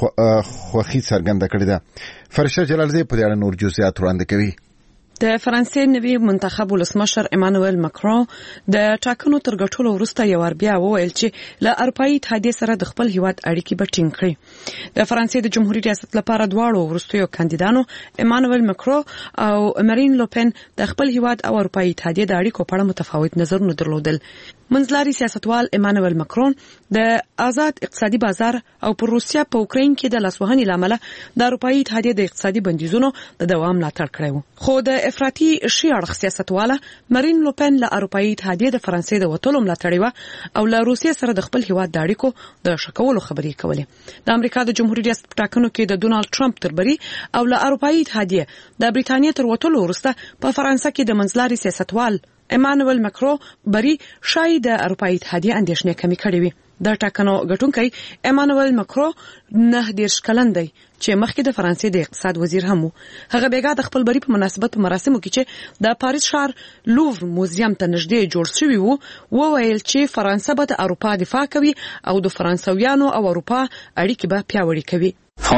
خوښي څرګنده کړې ده. فرشته جلالزی په دې اړه نور جزئیات وړاندې کوي. د فرانسې نوی منتخب ولسمشر ایمانوئل ماکرون د ټاکنو تر ګټلو وروسته یو ور بیا وویل چې له اروپאי اتحادیې سره د خپل هیواد اړیکې به ټینګ کړي. د فرانسې د جمهوریت ریاست لپاره دواړو وروستیو کاندیدانو ایمانوئل ماکرون او مارین لوپین د خپل هیواد او اروپאי اتحادیې د اړیکو په اړه متفاوت نظرونه درلودل. منځلاري سیاستوال ایمانوئل ماکرون د آزاد اقتصادي بازار او پر روسیا په اوکراین کې د لاسوهنې لامل د اروپאי اتحادیې د اقتصادي بندیزونو د دوام ملاتړ کړی و. خو د افراطي شی اړخ سیاستواله مارین لوپین له اروپאי اتحادیې د فرانسې د وټولو ملاتړ و او له روسیا سره د خپل هیواد د اړیکو د شکولو خبرې کولې. د امریکا د جمهوریت ریاست ټاکنو کې د ډونالد ټرمپ تربري او له اروپאי اتحادیې د بریټانیا تر وټولو وروسته په فرانسه کې د منځلاري سیاستوال ایمانوئل ماکرون بری شاید د اروپאי اتحادیې اندېښنې کمی کړې وي. د ټاکنو ګټونکی ایمانوئل ماکرون 19 کلن دی چې مخکې د فرانسې د اقتصاد وزیر هم و. هغه بیګا د خپل بری په مناسبت مراسمو کې چې د پاریس ښار لوور موزیم ته نږدې جوړ شوی وو وویل چې فرانسه به د اروپا دفاع کوي او د فرانسویانو او اروپا اړیکې به پیاوړې کوي.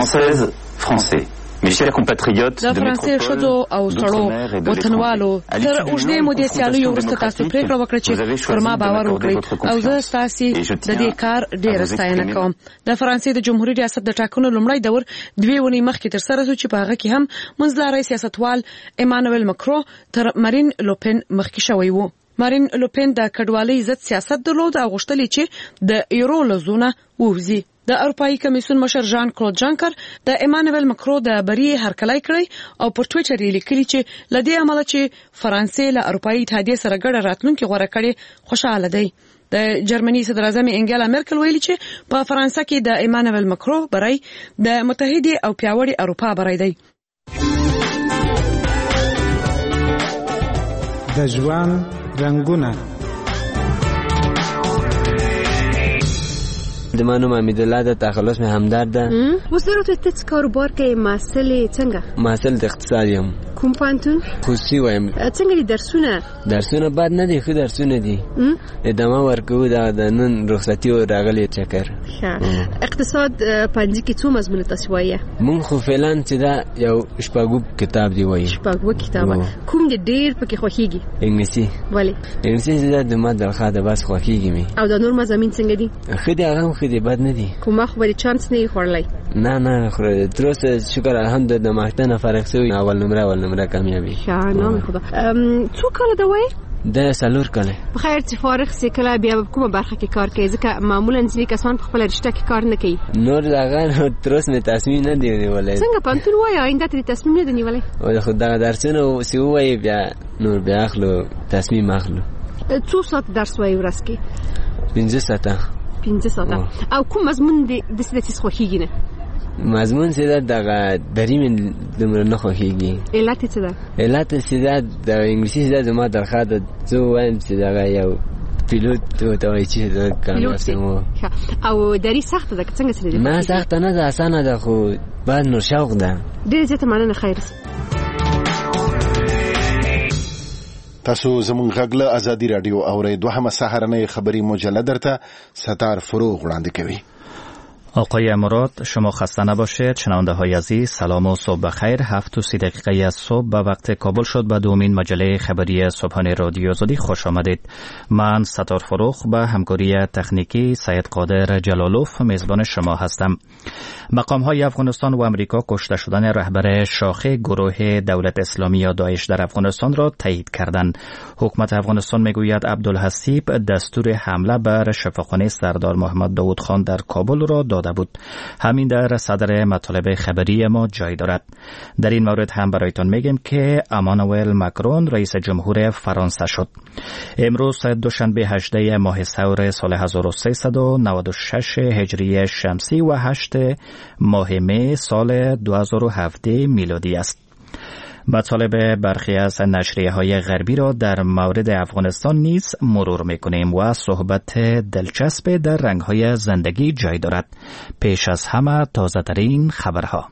فرانسې Mes chers compatriotes د فرانسې شذو او سړو وطنوالو تر اوږدې مودې سیالیو وروسته تاسو پریکړه وکړه چې پر ما باور وکړئ او زه ستاسو د دې کار ډیره ستاینه کوم. د فرانسې د جمهوریت ریاست د ټاکنو لومړی دور 2 ونې مخکې تر سره شو چې په هغه کې هم منځلاري سیاستوال ایمانوئل ماکرون تر مارین لوپین مخکې شوی وو. مارین لوپین د کډوالۍ ضد سیاست درلود او غوښتل چې د یورو له زونه ووځي. د اروپאי کمیسیون مشر ژان کلود جانکر د ایمانوئل ماکرون د بری هرکلی کړی او په ټوئیټر یې لیکلي چې لدې عمله چې فرانسې له اروپאי اتحادیې سره ګډه راتلونکې غوره کړي خوشاله دی. د جرمني صدر اعظم انګلا مرکل ویلي چې په فرانسه کې د ایمانوئل ماکرون بری د متحده او پیاوړي اروپا بری دی. د ژوند رنگونه د مانو حمید الله د تخلص مې همدارد ده. اوس درته څه کاروبار کوي؟ محصل څنګه؟ محصل د اقتصاد یم. کوم پانتون؟ خوسی وایم. څنګه دي درسونه؟ درسونه بد نه دي، ښه درسونه دي. ادامه ورکوو د نن رخصتي او راغلی چکر. اقتصاد پنځه کې څو مضمون تاسو وایي؟ مونږ خو فعلا چې دا یو شپږو کتاب دی وایي. شپږو کتاب. کوم دې ډیر پکې خوښیږي؟ انګلیسي. ولی؟ انګلیسي د ما د خاطر بس خوښیږي می. او د نور مضامین څنګه دي؟ ښه دي، هغه خو دې بد نه دي. کومه خبرې چانس نه خورلای؟ نه خو تر اوسه شکر الحمدلله د ماښتنه فرق شوی. اول نمره کامیابی. نام خدا. څو کال دا وای؟ د سالور کله. بخیر چې فارغ سي کله بیا کومه برخه کې کار کوي؟ ځکه معمولا ځینې کسان په خپل رشته کې کار نه کوي. نور هغه تر اوسه مې تصمیم نه دی نیولای. څنګه پانتون وای آینده ته تصمیم نه دی نیولای؟ او خدای درسونه سی وای بیا نور بیا اخلو تصمیم اخلو. څو ساعت درس وای ورځ کې؟ 15 ساعته. 15 ساعته او کوم مضمون د سیده خوخیږي نه مضمون سیده دغه دریم دمر نه خوخیږي علت څه ده علت سیده د انګلیسي سیده زما درخه د زو وایم سیده یو پیلوت وتاوي چې د کامیابسمو او دری سخت ده څنګه سره نه سخت نه ده اسانه ده خو بعد نور شوق ده ډېر زیاته مننه خیر تاسو زمون غږ له ازادي رادیو اورئ دوهمه سهارنۍ خبری مجله درته ستار فروغ وړاندې کوي. آقای مراد شما خسته نباشید. شنونده های عزیز سلام و صبح بخیر. 7:30 دقیقه از صبح به وقت کابل شد. به دومین مجله خبری صبحانه رادیو آزادی خوش آمدید. من ستار فروغ به همکاری تکنیکی سید قادر جلالوف میزبان شما هستم. مقام های افغانستان و امریکا کشته شدن رهبر شاخه گروه دولت اسلامی یا داعش در افغانستان را تایید کردند. حکومت افغانستان میگوید عبدالحسیب دستور حمله بر شفاخانه سردار محمد داود خان در کابل را داده بود. همین در صدر مطالب خبری ما جای دارد. در این مورد هم برایتان میگیم که امانوئل ماکرون رئیس جمهور فرانسه شد. امروز دوشنبه 18 ماه ثور سال 1396 هجری شمسی و 8 ماه می سال 2017 میلادی است. مطالب برخی از نشریه‌های غربی را در مورد افغانستان نیز مرور می‌کنیم و صحبت دلچسب در رنگ‌های زندگی جای دارد. پیش از همه تازه‌ترین خبرها.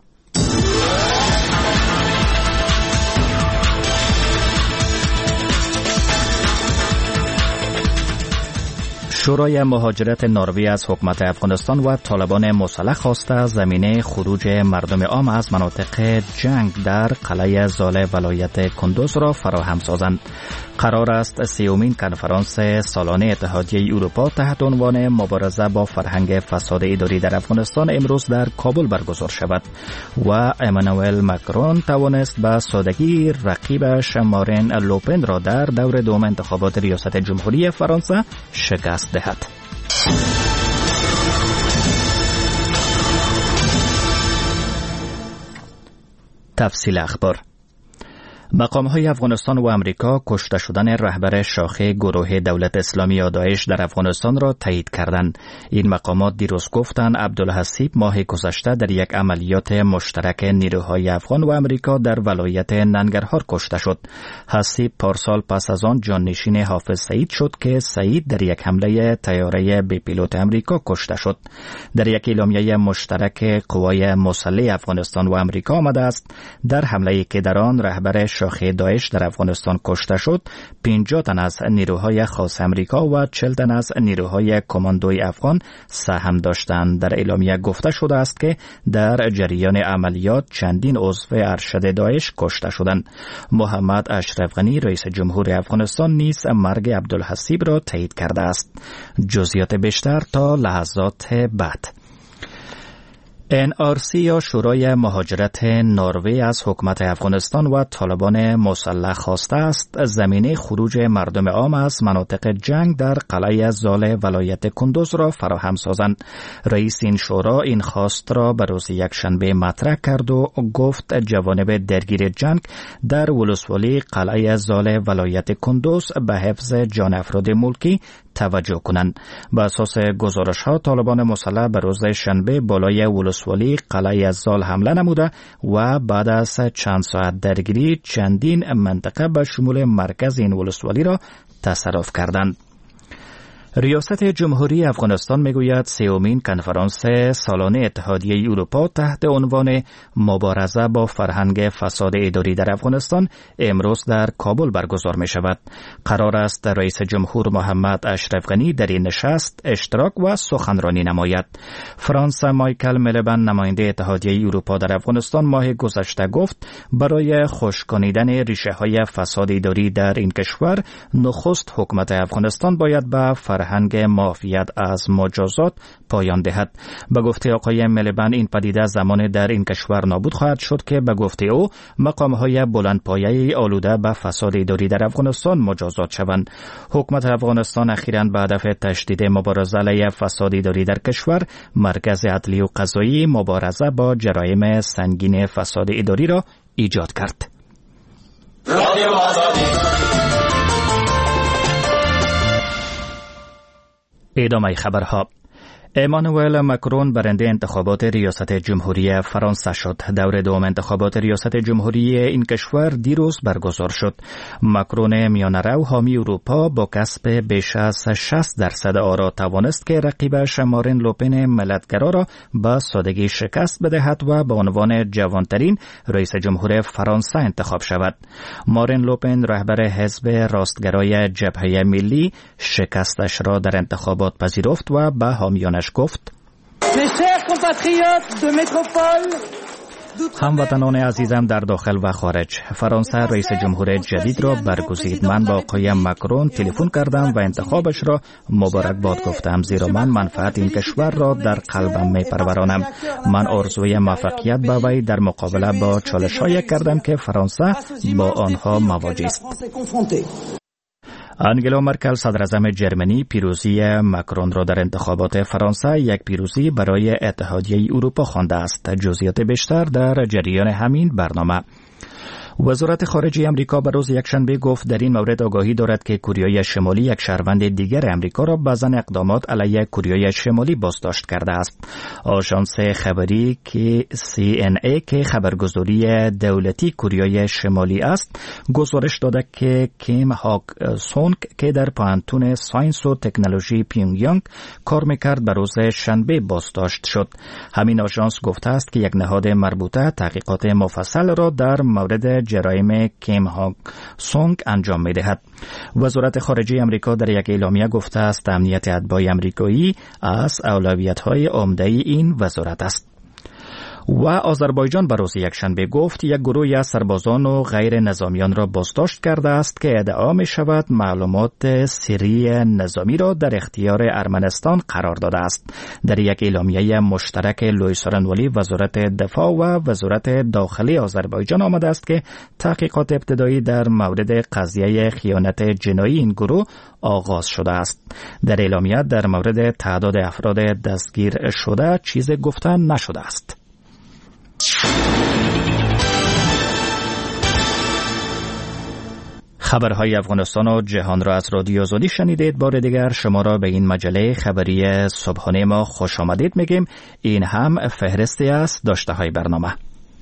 شورای مهاجرت نروژ از حکومت افغانستان و طالبان مسلح خواسته زمینه خروج مردم عام از مناطق جنگ در قلعه زال ولایت کندوز را فراهم سازند. قرار است 30مین کنفرانس سالانه اتحادیه اروپا تحت عنوان مبارزه با فرهنگ فساد اداری در افغانستان امروز در کابل برگزار شود و امانوئل ماکرون توانست به سادگی رقیبش مارین لوپن را در دور دوم انتخابات ریاست جمهوری فرانسه شکست دهد. تفصیل اخبار. مقام‌های افغانستان و امریکا کشته شدن رهبر شاخه گروه دولت اسلامی یا داعش در افغانستان را تایید کردند. این مقامات دیروز گفتند عبدالحسیب ماه گذشته در یک عملیات مشترک نیروهای افغان و امریکا در ولایت ننگرهار کشته شد. حسیب پارسال پس از آن جانشین حافظ سعید شد که سعید در یک حمله طیاره بی پیلوت امریکا کشته شد. در یک اعلامیه مشترک قوای مسلح افغانستان و امریکا آمده است در حمله‌ای که در آن رهبر شاخه داعش در افغانستان کشته شد 50 تن از نیروهای خاص امریکا و 40 تن از نیروهای کماندوی افغان سهم داشتند. در اعلامیه گفته شده است که در جریان عملیات چندین عضو ارشد داعش کشته شدند. محمد اشرف غنی رئیس جمهور افغانستان نیز مرگ عبدالحسیب را تایید کرده است. جزئیات بیشتر تا لحظات بعد. NRC یا شورای مهاجرت نروژ از حکومت افغانستان و طالبان مسلح خواسته است زمینه خروج مردم عام از مناطق جنگ در قلعه زال ولایت کندوز را فراهم سازند. رئیس این شورا این خواست را به روز یکشنبه مطرح کرد و گفت جوانب درگیر جنگ در ولسوالی قلعه زال ولایت کندوز به حفظ جان افراد ملکی توجه کنند. به اساس گزارش ها طالبان مسلح به روز شنبه بالای ولسوالی قلعه زال حمله نموده و بعد از چند ساعت درگیری چندین منطقه به شمول مرکز این ولسوالی را تصرف کردند. ریاست جمهوری افغانستان میگوید 30مین کنفرانس سالانه اتحادیه اروپا تحت عنوان مبارزه با فرهنگ فساد اداری در افغانستان امروز در کابل برگزار می شود. قرار است رئیس جمهور محمد اشرف غنی در این نشست اشتراک و سخنرانی نماید. فرانس مایکل ملبن نماینده اتحادیه اروپا در افغانستان ماه گذشته گفت برای خشکانیدن ریشه های فساد اداری در این کشور نخست حکومت افغانستان باید به فرهنگ معافیت از مجازات پایان دهد. به گفته آقای ملبن این پدیده زمان در این کشور نابود خواهد شد که به گفته او مقام‌های بلندپایه آلوده به فساد اداری در افغانستان مجازات شوند. حکومت افغانستان اخیراً به هدف تشدید مبارزه علیه فساد اداری در کشور مرکز عدلی و قضایی مبارزه با جرایم سنگین فساد اداری را ایجاد کرد. ادامه خبرها. امانوئل مکرون برنده انتخابات ریاست جمهوری فرانسه شد. دور دوم انتخابات ریاست جمهوری این کشور دیروز برگزار شد. مکرون میانه‌رو حامی اروپا با کسب بیش از 60% آرا توانست که رقیبش مارین لوپن ملتگرا را به سادگی شکست بدهد و به عنوان جوانترین رئیس جمهور فرانسه انتخاب شود. مارین لوپن رهبر حزب راستگرای جبهه ملی شکستش را در انتخابات پذیرفت و به حامیانش گفت: هموطنان عزیزم در داخل و خارج، فرانسه رئیس جمهور جدید را برگزید. من با آقای مکرون تلفن کردم و انتخابش را مبارکباد گفتم، زیرا من منفعت این کشور را در قلبم میپرورانم. من آرزوی موفقیت به وی در مقابله با چالش‌هایی کردم که فرانسه با آنها مواجه است. انگلا مرکل صدراعظم جرمنی پیروزی مکرون را در انتخابات فرانسه یک پیروزی برای اتحادیه اروپا خوانده است. جزئیات بیشتر در جریان همین برنامه. وزارت خارجه امریکا به روز یکشنبه گفت در این مورد آگاهی دارد که کره شمالی یک شهروند دیگر امریکا را به ضمن اقدامات علیه کره شمالی بازداشت کرده است. آژانس خبری که CNA که خبرگزاری دولتی کره شمالی است گزارش داده که کیم هاک سونگ که در پوهنتون ساینس و تکنولوژی پیونگیانگ کار میکرد به روز شنبه بازداشت شد. همین آژانس گفته است که یک نهاد مربوطه تحقیقات مفصل را در مورد جرایم کیم هاک سونگ انجام می‌دهد. وزارت خارجه امریکا در یک اعلامیه گفته است امنیت اتباع امریکایی از اولویت‌های عمده این وزارت است. و آذربایجان به روز یکشنبه گفت یک گروهی از سربازان و غیر نظامیان را بازداشت کرده است که ادعا می شود معلومات سری نظامی را در اختیار ارمنستان قرار داده است. در یک اعلامیه مشترک لوی سورنوالی وزارت دفاع و وزارت داخلی آذربایجان آمده است که تحقیقات ابتدایی در مورد قضیه خیانت جنایی این گروه آغاز شده است. در اعلامیه در مورد تعداد افراد دستگیر شده چیز گفته نشده است. خبرهای افغانستان و جهان را از رادیو آزادی شنیدید. بار دیگر شما را به این مجله خبری صبحانه ما خوش آمدید میگیم. این هم فهرستی از داشته های برنامه.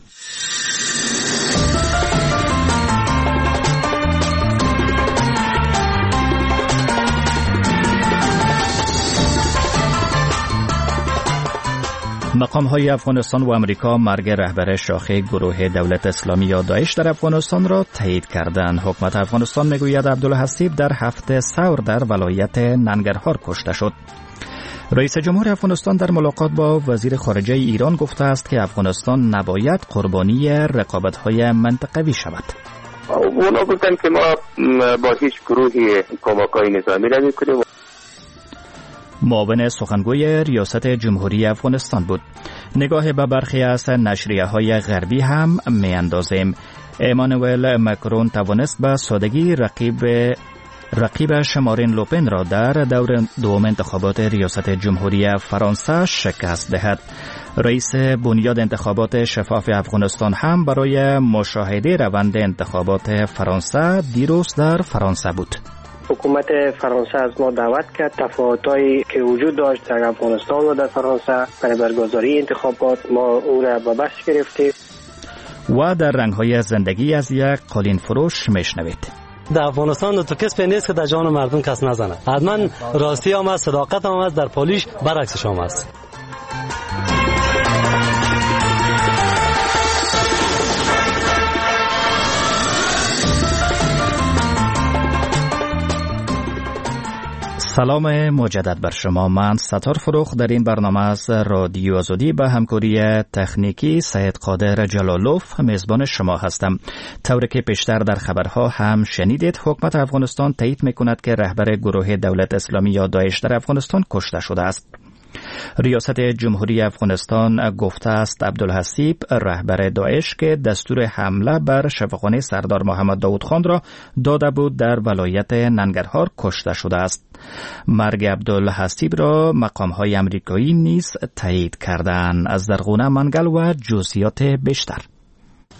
مقام‌های افغانستان و امریکا مرگ رهبر شاخه گروه دولت اسلامی یا داعش در افغانستان را تایید کردند. حکومت افغانستان میگوید عبدالحسیب در هفته ثور در ولایت ننگرهار کشته شد. رئیس جمهور افغانستان در ملاقات با وزیر خارجه ایران گفته است که افغانستان نباید قربانی رقابت‌های منطقوی شود. اونا گفتن که ما با هیچ گروهی کمک‌های نظامی نمی‌کنیم. معاون سخنگوی ریاست جمهوری افغانستان بود. نگاه به برخی از نشریه‌های غربی هم می‌اندازیم. امانوئل مکرون توانست به سادگی رقیبش مارین لوپن را در دور دوم انتخابات ریاست جمهوری فرانسه شکست دهد. رئیس بنیاد انتخابات شفاف افغانستان هم برای مشاهده روند انتخابات فرانسه دیروز در فرانسه بود. حکومت فرانسه از ما دعوت کرد تفاوتایی که وجود داشت در افغانستان و در فرانسه برای برگزاری انتخابات ما او را به بحث گرفتیم. و در رنگ‌های زندگی از یک قالین فروش میشنوید. در افغانستان تو کسی نیست که در جان مردم کس نزنه. حتما راستی هم است، صداقت هم است، در پالیش برعکسش هم است. سلام مجدد بر شما. من ستار فروخ در این برنامه از رادیو آزادی به همکاری تکنیکی سید قادر جلالوف میزبان شما هستم. طوری که پیشتر در خبرها هم شنیدید، حکومت افغانستان تایید میکند که رهبر گروه دولت اسلامی یا داعش در افغانستان کشته شده است. ریاست جمهوری افغانستان گفته است عبدالحسیب رهبر داعش که دستور حمله بر شفاخانه سردار محمد داود خان را داده بود در ولایت ننگرهار کشته شده است. مرگ عبدالحسیب را مقام‌های امریکایی نیز تایید کردند. از درغونه منگل و جزئیات بیشتر.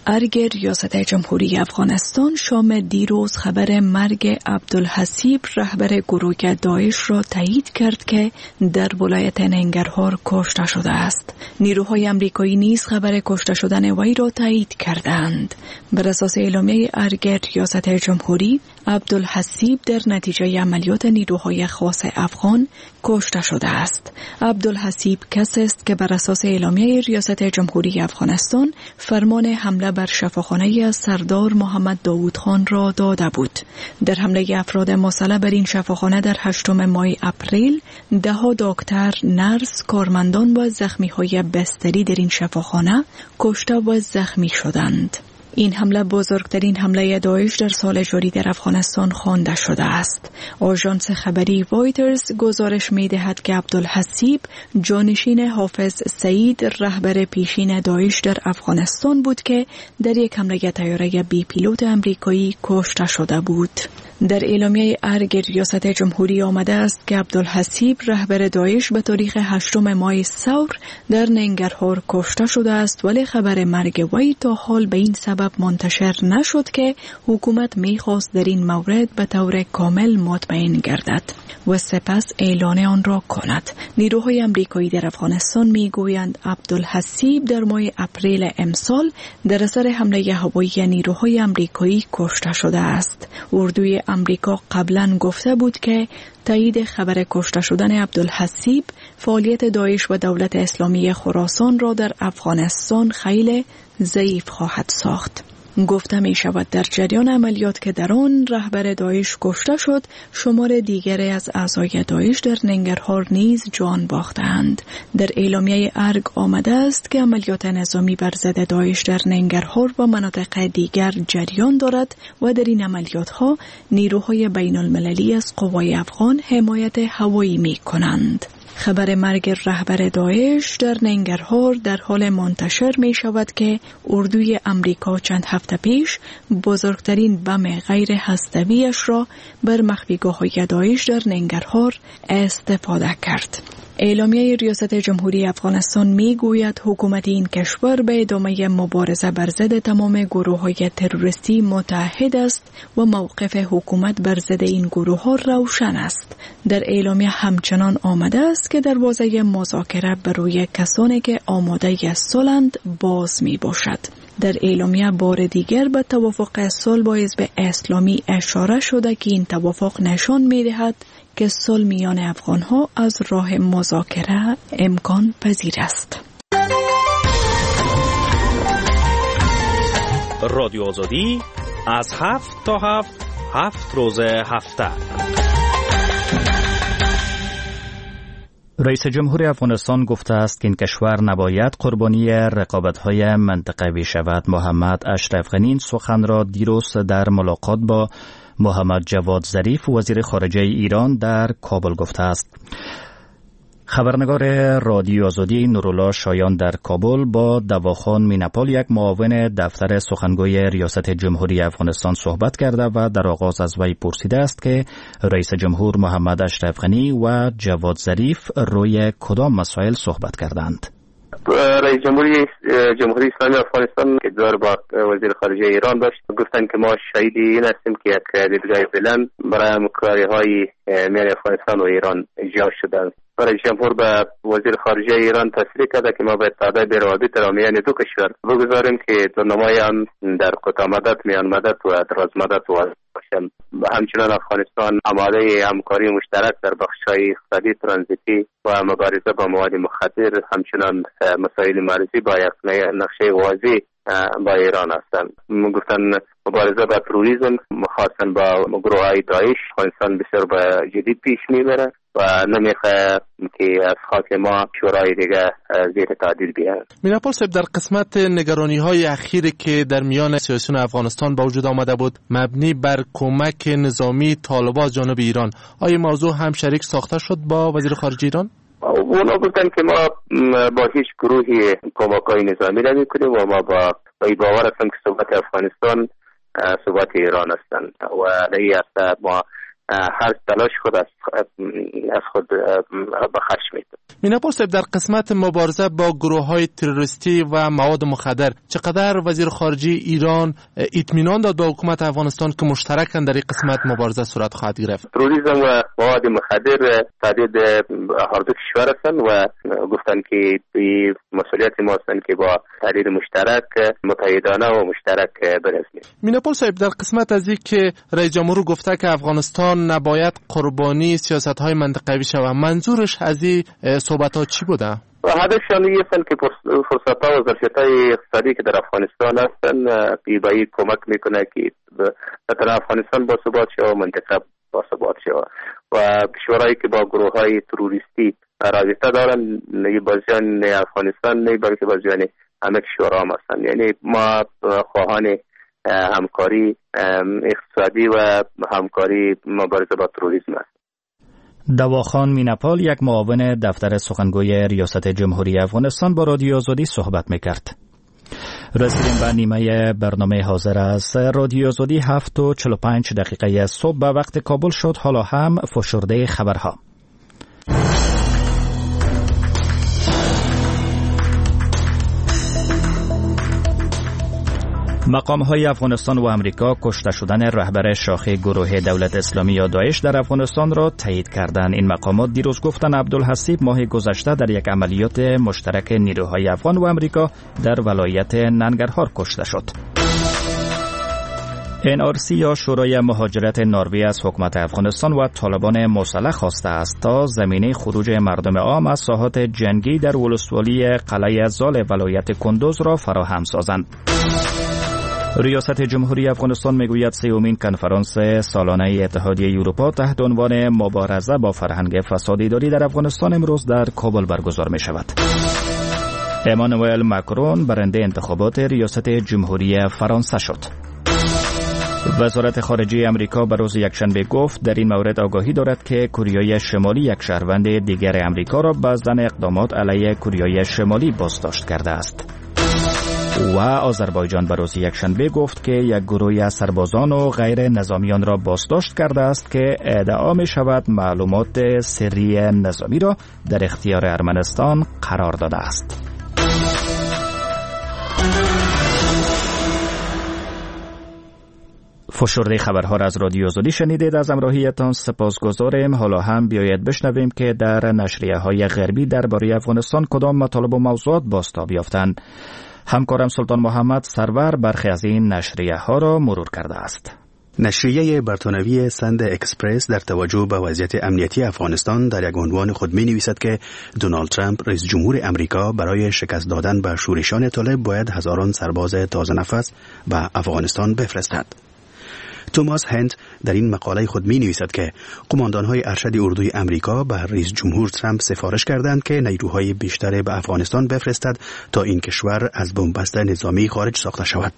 ارگ ریاست جمهوری افغانستان شام دیروز خبر مرگ عبدالحسیب رهبر گروه داعش را تایید کرد که در ولایت ننگرهار کشته شده است. نیروهای آمریکایی نیز خبر کشته شدن وی را تایید کردند. بر اساس اعلامیه ارگ ریاست جمهوری، عبدالحسیب در نتیجه عملیات نیروهای خاص افغان کشته شده است. عبدالحسیب کسی است که بر اساس اعلامیه ریاست جمهوری افغانستان فرمان حمله بر شفاخانه سردار محمد داوود خان را داده بود. در حمله افراد مسلح بر این شفاخانه در 8 ماه اپریل 10 دکتر، نرس، کارمندان و زخمی‌های بستری در این شفاخانه کشته و زخمی شدند. این حمله بزرگترین حمله داعش در سال جاری در افغانستان خوانده شده است. آژانس خبری وایترز گزارش می‌دهد که عبدالحسیب جانشین حافظ سعید رهبر پیشین داعش در افغانستان بود که در یک حمله طیاره بی پیلوت آمریکایی کشته شده بود. در اعلامیه ارگ ریاست جمهوری آمده است که عبدالحسیب رهبر داعش به تاریخ 8 ماه ثور در ننگرهار کشته شده است، ولی خبر مرگ وی تا حال به این سبب منتشر نشد که حکومت می‌خواست در این مورد به طور کامل مطمئن گردد و سپس اعلان آن را کند. نیروهای آمریکایی در افغانستان میگویند عبدالحسیب در ماه اپریل امسال در اثر حمله هوایی نیروهای آمریکایی کشته شده است. اردوی آمریکا قبلا گفته بود که تایید خبر کشته شدن عبدالحسیب فعالیت داعش و دولت اسلامی خراسان را در افغانستان خیلی ضعیف خواهد ساخت. گفته می شود در جریان عملیات که در آن رهبر داعش کشته شد، شمار دیگری از اعضای داعش در ننگرهار نیز جان باختند. در اعلامیه ارگ آمده است که عملیات نظامی بر ضد داعش در ننگرهار و مناطق دیگر جریان دارد و در این عملیات ها نیروهای بین المللی از قوای افغان حمایت هوایی می کنند. خبر مرگ رهبر داعش در ننگرهار در حال منتشر می شود که اردوی آمریکا چند هفته پیش بزرگترین بم غیر هسته‌ای‌اش را بر مخفیگاه‌های داعش در ننگرهار استفاده کرد. اعلامیه ریاست جمهوری افغانستان می گوید حکومت این کشور به ادامه مبارزه بر ضد تمام گروه‌های تروریستی متحد است و موقف حکومت بر ضد این گروه‌ها روشن است. در اعلامیه همچنان آمده است که دروازه مذاکره برای کسانی که آماده صلح‌اند باز می باشد. در اعلامیه بار دیگر به توافق صلح با حزب اسلامی اشاره شده که این توافق نشان می دهد که صلح میان افغان‌ها از راه مذاکره امکان پذیر است. رادیو آزادی از 7 تا 7 روز هفته. رئیس جمهور افغانستان گفته است که این کشور نباید قربانی رقابت‌های منطقوی شود. محمد اشرف غنی این سخن را دیروز در ملاقات با محمد جواد ظریف وزیر خارجه ایران در کابل گفته است. خبرنگار رادیو آزادی نورالله شایان در کابل با دواخان میناپال یک معاون دفتر سخنگوی ریاست جمهوری افغانستان صحبت کرده و در آغاز از وی پرسیده است که رئیس جمهور محمد اشرف غنی و جواد ظریف روی کدام مسائل صحبت کردند. رئیس جمهوری اسلامی افغانستان که دیدار با وزیر خارجه ایران داشت، گفتن که ما شاهد این هستیم که یک دیدگاه بلند برای همکاری‌های میان افغانستان و ایران ایجاد شده. رئیس جمهور به وزیر خارجه ایران تصریح کرده که ما باید تعداد روابط را میان دو کشور بگذاریم که دونمای هم در کوتاه مدت، میان مدت و دراز مدت باشند. همچنین افغانستان آماده همکاری مشترک در بخش‌های اقتصادی، ترانزیتی و مبارزه با مواد مخدر، همچنین مسائل معرضی با یک نقشه واضح با ایران هستند. گفتن مبارزه با تروریسم خاصا با گروه‌های داعش افغانستان بسیار با جدی پیش میبره و نمیخواه که از خاک ما شورای دیگه زیر تعدیل بیاد. میناپال صاحب، در قسمت نگرانی‌های اخیری که در میان سیاسیون افغانستان با وجود آمده بود مبنی بر کمک نظامی طالبان از جانب ایران، آیا موضوع هم شریک ساخته شد با وزیر خارجه ایران؟ اونا گفتن که ما با هیچ گروهی کمک‌های نظامی نمی‌کنیم و ما با باور هستم که ثبات افغانستان ثبات ایران هستند و در این هسته ما هر تلاش خود از خود به خرج میده. میناپور صاحب، در قسمت مبارزه با گروه‌های تروریستی و مواد مخدر چقدر وزیر خارجه ایران اطمینان داد به حکومت افغانستان که مشترکاً در این قسمت مبارزه صورت خواهد گرفت؟ تروریسم و مواد مخدر تهدید هر دو کشور هستند و گفتن که این مسئولیت ما هستند که با تحریر مشترک متحدانه و مشترک برسیم. میناپور صاحب، در قسمت از این که رئیس جمهور گفته که افغانستان نباید قربانی سیاست‌های منطقوی شود، منظورش از این صحبت‌ها چی بوده؟ هدفشان این است که فرصت‌ها و ظرفیت‌های اقتصادی که در افغانستان هستند به این کمک میکنه که نه افغانستان با ثبات شود و منطقه با ثبات شود و کشورهایی که با گروه‌های تروریستی رابطه دارن نه بازیان افغانستان نه بلکه بازیان همه کشورها هم هستند. یعنی ما خواهان همکاری اقتصادی و همکاری مبارزه با تروریسم است. دواخان میناپال، یک معاون دفتر سخنگوی ریاست جمهوری افغانستان، با رادیو آزادی صحبت میکرد. رسیدیم به نیمه برنامه حاضر است. رادیو آزادی 7:45 صبح به وقت کابل شد. حالا هم فشرده خبرها. مقام‌های افغانستان و امریکا کشته شدن رهبر شاخه گروه دولت اسلامی یا داعش در افغانستان را تایید کردند. این مقامات دیروز گفتند عبدالحسیب ماه گذشته در یک عملیات مشترک نیروهای افغان و امریکا در ولایت ننگرهار کشته شد. NRC یا شورای مهاجرت نروژ از حکومت افغانستان و طالبان مسلح خواسته است تا زمینه خروج مردم عام از ساحات جنگی در ولسوالی قلعه زال ولایت کندوز را فراهم سازند. ریاست جمهوری افغانستان میگوید سومین کنفرانس سالانه اتحادیه اروپا تحت عنوان مبارزه با فرهنگ فساد اداری در افغانستان امروز در کابل برگزار می شود. امانوئل ماکرون برنده انتخابات ریاست جمهوری فرانسه شد. وزارت خارجه امریکا به روز یکشنبه گفت در این مورد آگاهی دارد که کره شمالی یک شهروند دیگر امریکا را به ظن اقدامات علیه کره شمالی بازداشت کرده است. و آذربایجان به روز یکشنبه گفت که یک گروه از سربازان و غیر نظامیان را بازداشت کرده است که ادعا می شود معلومات سری نظامی را در اختیار ارمنستان قرار داده است. فشرده خبرها را از رادیو آزادی شنیدید. از همراهیتان سپاسگزاریم. حالا هم بیایید بشنویم که در نشریه‌های غربی درباره افغانستان کدام مطالب و موضوعات بازتاب یافتند. همکارم سلطان محمد سرور برخی از این نشریه‌ها را مرور کرده است. نشریه برتانوی سند اکسپرس در توجه به وضعیت امنیتی افغانستان در یک عنوان خود می‌نویسد که دونالد ترامپ رئیس جمهور امریکا برای شکست دادن به شورشان طالب باید هزاران سرباز تازه نفس به افغانستان بفرستد. توماس هند در این مقاله خود می نویسد که قماندان‌های ارشد اردوی امریکا به رئیس جمهور ترامپ سفارش کردند که نیروهای بیشتر به افغانستان بفرستد تا این کشور از بنبست نظامی خارج ساخته شود.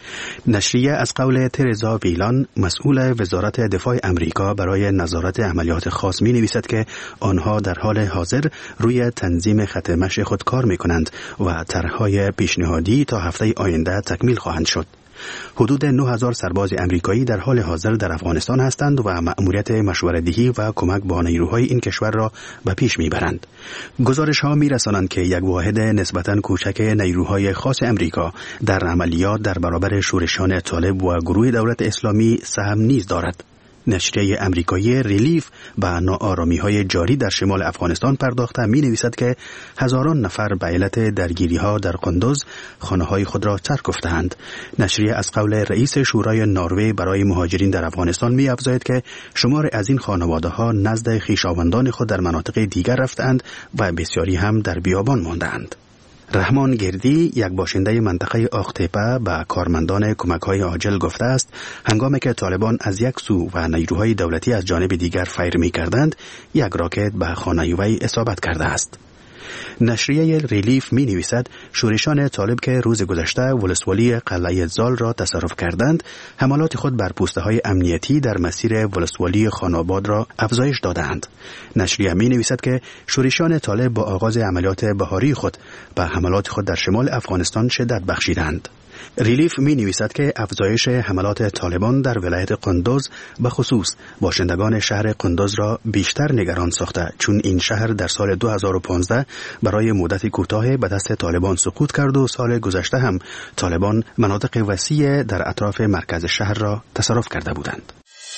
نشریه از قول ترزا ویلان مسئول وزارت دفاع امریکا برای نظارت عملیات خاص می نویسد که آنها در حال حاضر روی تنظیم خط مشی خود کار می کنند و طرح‌های پیشنهادی تا هفته آینده تکمیل خواهند شد. حدود 9000 سرباز امریکایی در حال حاضر در افغانستان هستند و مأموریت مشوره‌دهی و کمک با نیروهای این کشور را به پیش میبرند. گزارش‌ها می‌رسانند که یک واحد نسبتاً کوچک نیروهای خاص امریکا در عملیات در برابر شورشان طالب و گروه دولت اسلامی سهم نیز دارد. نشریه امریکایی ریلیف به ناآرامی‌های جاری در شمال افغانستان پرداخته می‌نویسد که هزاران نفر به علت درگیری‌ها در قندوز خانه‌های خود را ترک گفته‌اند. نشریه از قول رئیس شورای نروژ برای مهاجرین در افغانستان می‌افزاید که شمار از این خانواده‌ها نزد خویشاوندان خود در مناطق دیگر رفتند و بسیاری هم در بیابان ماندند. رحمان گردی یک باشنده منطقه آقتپه به کارمندان کمک‌های عاجل گفته است هنگامی که طالبان از یک سو و نیروهای دولتی از جانب دیگر فیر می‌کردند یک راکت به خانه وی اصابت کرده است. نشریه ریلیف می نویسد شورشان طالب که روز گذشته ولسوالی قلعه زال را تصرف کردند حملات خود بر پوسته های امنیتی در مسیر ولسوالی خاناباد را افزایش دادند. نشریه می نویسد که شورشان طالب با آغاز عملیات بهاری خود به حملات خود در شمال افغانستان شدت بخشیدند. ریلیف می نویسد که افزایش حملات طالبان در ولایت قندوز به خصوص باشندگان شهر قندوز را بیشتر نگران ساخته، چون این شهر در سال 2015 برای مدت کوتاه به دست طالبان سقوط کرد و سال گذشته هم طالبان مناطق وسیع در اطراف مرکز شهر را تصرف کرده بودند.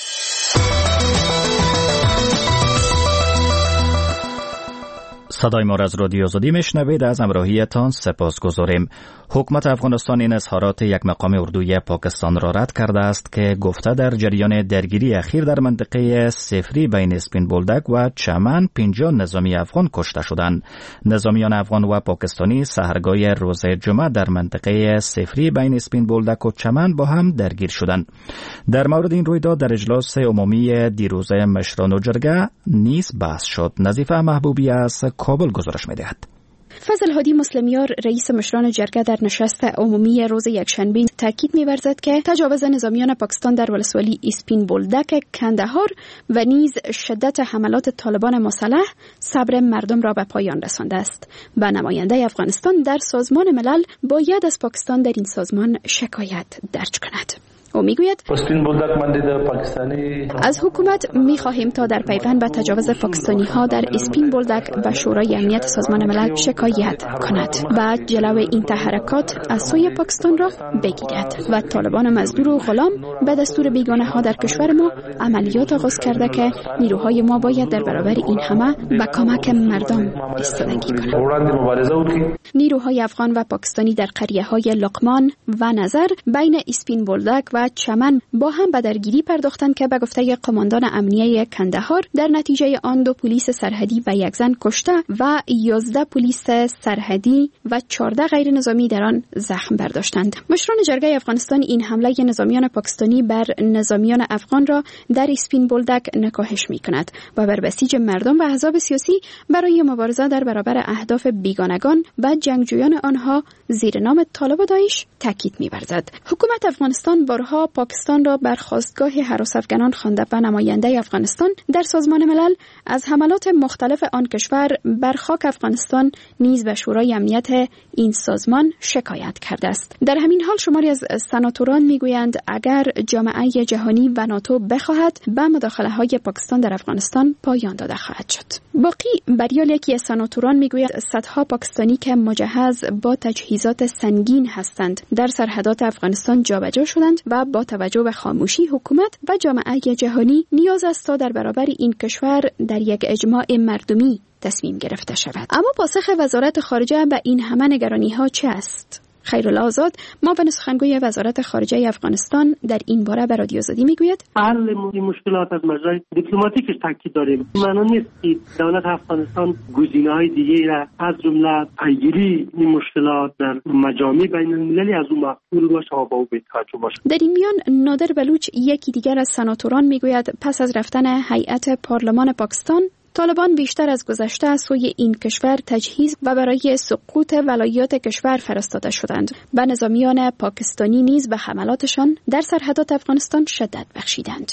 صدای ما را از رادیو آزادی میشنوید. از همراهیتان سپاسگزاریم. حکومت افغانستان این اظهارات یک مقام اردوی پاکستان را رد کرده است که گفته در جریان درگیری اخیر در منطقه صفری بین اسپین بولدک و چمن 50 نظامی افغان کشته شدند. نظامیان افغان و پاکستانی سحرگاه روز جمعه در منطقه صفری بین اسپین بولدک و چمن با هم درگیر شدند. در مورد این رویداد در اجلاس عمومی دیروزه مشران و جرگه نیز بحث شد. نظیفه محبوبی از کابل گزارش می‌دهد. فضل هادی مسلمیار رئیس مشران جرگه در نشست عمومی روز یکشنبه تاکید می‌ورزد که تجاوز نظامیان پاکستان در ولسوالی اسپین بولدک کندهار و نیز شدت حملات طالبان مسلح صبر مردم را به پایان رسانده است و نماینده افغانستان در سازمان ملل باید از پاکستان در این سازمان شکایت درج کند. او میگوید از حکومت میخواهیم تا در پیوند به تجاوز پاکستانی ها در اسپین بولدک و شورای امنیت سازمان ملل شکایت کند و جلو این تحرکات از سوی پاکستان را بگیرد و طالبان مزدور و غلام به دستور بیگانه ها در کشور ما عملیات آغاز کرده که نیروهای ما باید در برابر این همه به کمک مردم ایستادگی کنند. نیروهای افغان و پاکستانی در قریه های لقمان و نظر بین اسپین بولدک و چمن با هم به درگیری پرداختند که به گفته قماندان امنیه کندهار در نتیجه آن 2 پلیس سرحدی و 1 زن کشته و 11 پلیس سرحدی و 14 غیر نظامی در آن زخم برداشتند. مشران جرگه افغانستان این حمله نظامیان پاکستانی بر نظامیان افغان را در اسپین بولدک نکاهش می‌کند و بر بسیج مردم و احزاب سیاسی برای مبارزه در برابر اهداف بیگانگان و جنگجویان آنها زیر نام طالب و داعش تاکید می‌ورزد. حکومت افغانستان بارها پاکستان را بر خواستگاه هراس افغانان خوانده و نماینده افغانستان در سازمان ملل از حملات مختلف آن کشور بر خاک افغانستان نیز به شورای امنیت این سازمان شکایت کرده است. در همین حال شماری از سناتوران میگویند اگر جامعه جهانی و ناتو بخواهد به مداخله‌های پاکستان در افغانستان پایان داده خواهد شد. باقی بریال یکی از سناتوران میگوید صدها پاکستانی که مجهز با تجهیزات سنگین هستند در سرحدات افغانستان جابجا شدند و با توجه به خاموشی حکومت و جامعه جهانی نیاز است تا در برابر این کشور در یک اجماع مردمی تصمیم گرفته شود. اما پاسخ وزارت خارجه به این همه نگرانی‌ها چه است؟ خیرالله آزاد معاون سخنگوی وزارت خارجه افغانستان در این باره به رادیو آزادی میگوید حل این مشکلات از مجرای دیپلماتیکش تاکید داریم. معنا نیست که دولت افغانستان گزینه‌های دیگه را از جمله پیگیری این مشکلات در مجامع بین المللی از اون مقبول باشه و با او توجه باشه. در این میان نادر بلوچ یکی دیگر از سناتوران میگوید پس از رفتن هیئت پارلمان پاکستان طالبان بیشتر از گذشته از سوی این کشور تجهیز و برای سقوط ولایات کشور فرستاده شدند و نظامیان پاکستانی نیز به حملاتشان در سرحدات افغانستان شدت بخشیدند.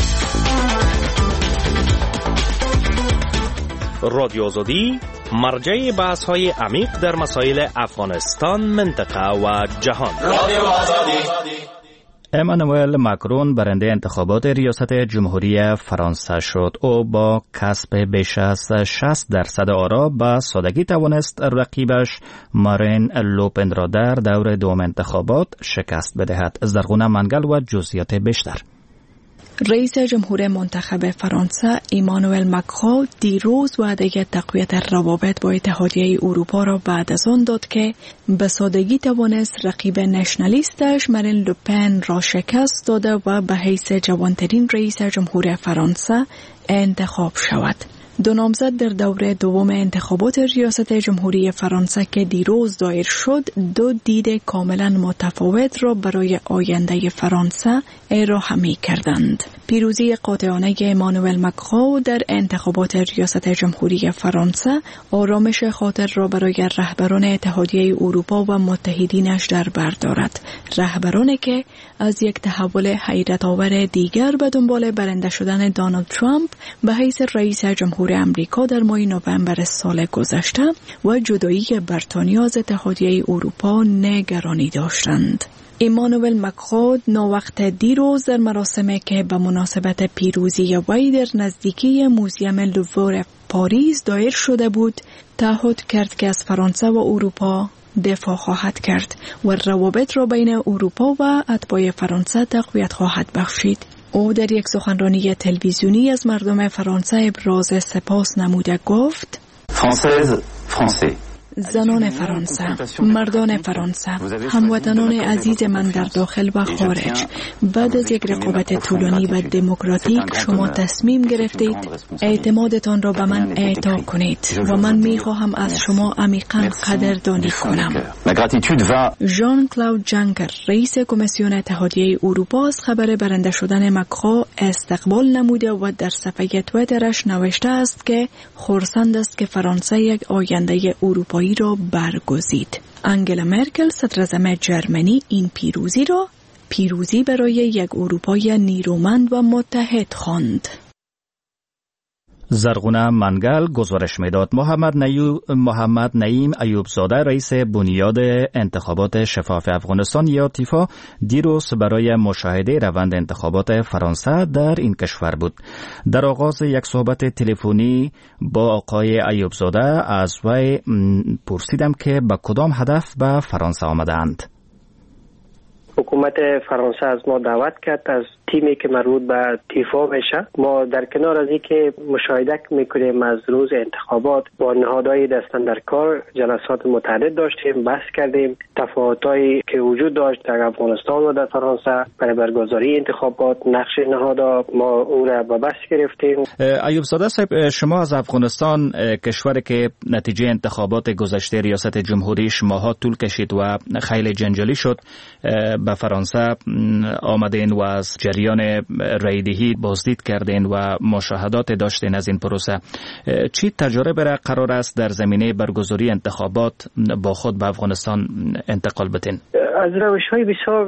رادیو آزادی مرجع بحث‌های عمیق در مسائل افغانستان، منطقه و جهان. رادیو آزادی. امانوئل ماکرون برنده انتخابات ریاست جمهوری فرانسه شد. او با کسب بیش از 60% آرا به سادگی توانست رقیبش مارین لوپن را در دور دوم انتخابات شکست بدهد. زرغونه منگل و جزئیات بیشتر. رئیس جمهور منتخب فرانسه ایمانوئل ماکرون دیروز وعده تقویت روابط با اتحادیه اروپا را بعد از آن داد که به سادگی توانست رقیب نشنالیستش مارین لوپن را شکست داده و به حیث جوانترین رئیس جمهور فرانسه انتخاب شود. 2 نامزد در دوره دوم انتخابات ریاست جمهوری فرانسه که دیروز دایر شد 2 دید کاملا متفاوت را برای آینده فرانسه ارائه می کردند. پیروزی قاطعانه ایمانوئل ماکرون در انتخابات ریاست جمهوری فرانسه آرامش خاطر را برای رهبران اتحادیه اروپا و متحدینش در بر دارد. رهبرانی که از یک تحول حیرت آور دیگر به دنبال برنده شدن دونالد ترامپ به حیث رئیس جمهور جمهور امریکا در ماه نوامبر سال گذشته و جدایی بریتانیا از اتحادیه اروپا نگرانی داشتند. ایمانوئل مکرون ناوقت دیروز در مراسمی که به مناسبت پیروزی وی در نزدیکی موزیم لوور پاریس دایر شده بود، تعهد کرد که از فرانسه و اروپا دفاع خواهد کرد و روابط را بین اروپا و اتباع فرانسه تقویت خواهد بخشید. او در یک سخنرانی تلویزیونی از مردم فرانسه ابراز سپاس نموده گفت: زنان فرانسه، مردان فرانسه، هموطنان عزیز من در داخل و خارج، بعد از یک رقابت طولانی و دموکراتیک شما تصمیم گرفتید اعتمادتان را به من اعطا کنید و من می خواهم از شما عمیقاً قدردانی کنم. ژان کلاود جانکر رئیس کمیسیون اتحادیه اروپا از خبر برنده شدن مکرون استقبال نموده و در صفحه توییترش نوشته است که خرسند است که فرانسه یک آینده اروپایی را برگزید. انگلا مرکل صدراعظم جرمنی این پیروزی را پیروزی برای یک اروپای نیرومند و متحد خواند. زرغونه منگل گزارش میداد. محمد نعیم ایوبزاده رئیس بنیاد انتخابات شفاف افغانستان یا تیفا دیروز برای مشاهده روند انتخابات فرانسه در این کشور بود. در آغاز یک صحبت تلفنی با آقای ایوبزاده از وی پرسیدم که به کدام هدف به فرانسه آمدند. حکومت فرانسه از ما دعوت کرد از تیمی که مربوط به تیفا میشه. ما در کنار از اینکه مشاهده میکنیم از روز انتخابات با نهادهای دستن در کار جلسات متعدد داشتیم، بحث کردیم تفاوتایی که وجود داشت در افغانستان و در فرانسه برای برگزاری انتخابات، نقش نهادها ما او را به بحث گرفتیم. ایوبزاده صاحب، شما از افغانستان، کشوری که نتیجه انتخابات گذشته ریاست جمهوریش ماها طول کشید و خیلی جنجالی شد، به فرانسه آمدین و از جریان رایدهی بازدید کردین و مشاهدات داشتین از این پروسه. چی تجربه را قرار است در زمینه برگزاری انتخابات با خود به افغانستان انتقال بدین؟ از روش‌های بسیار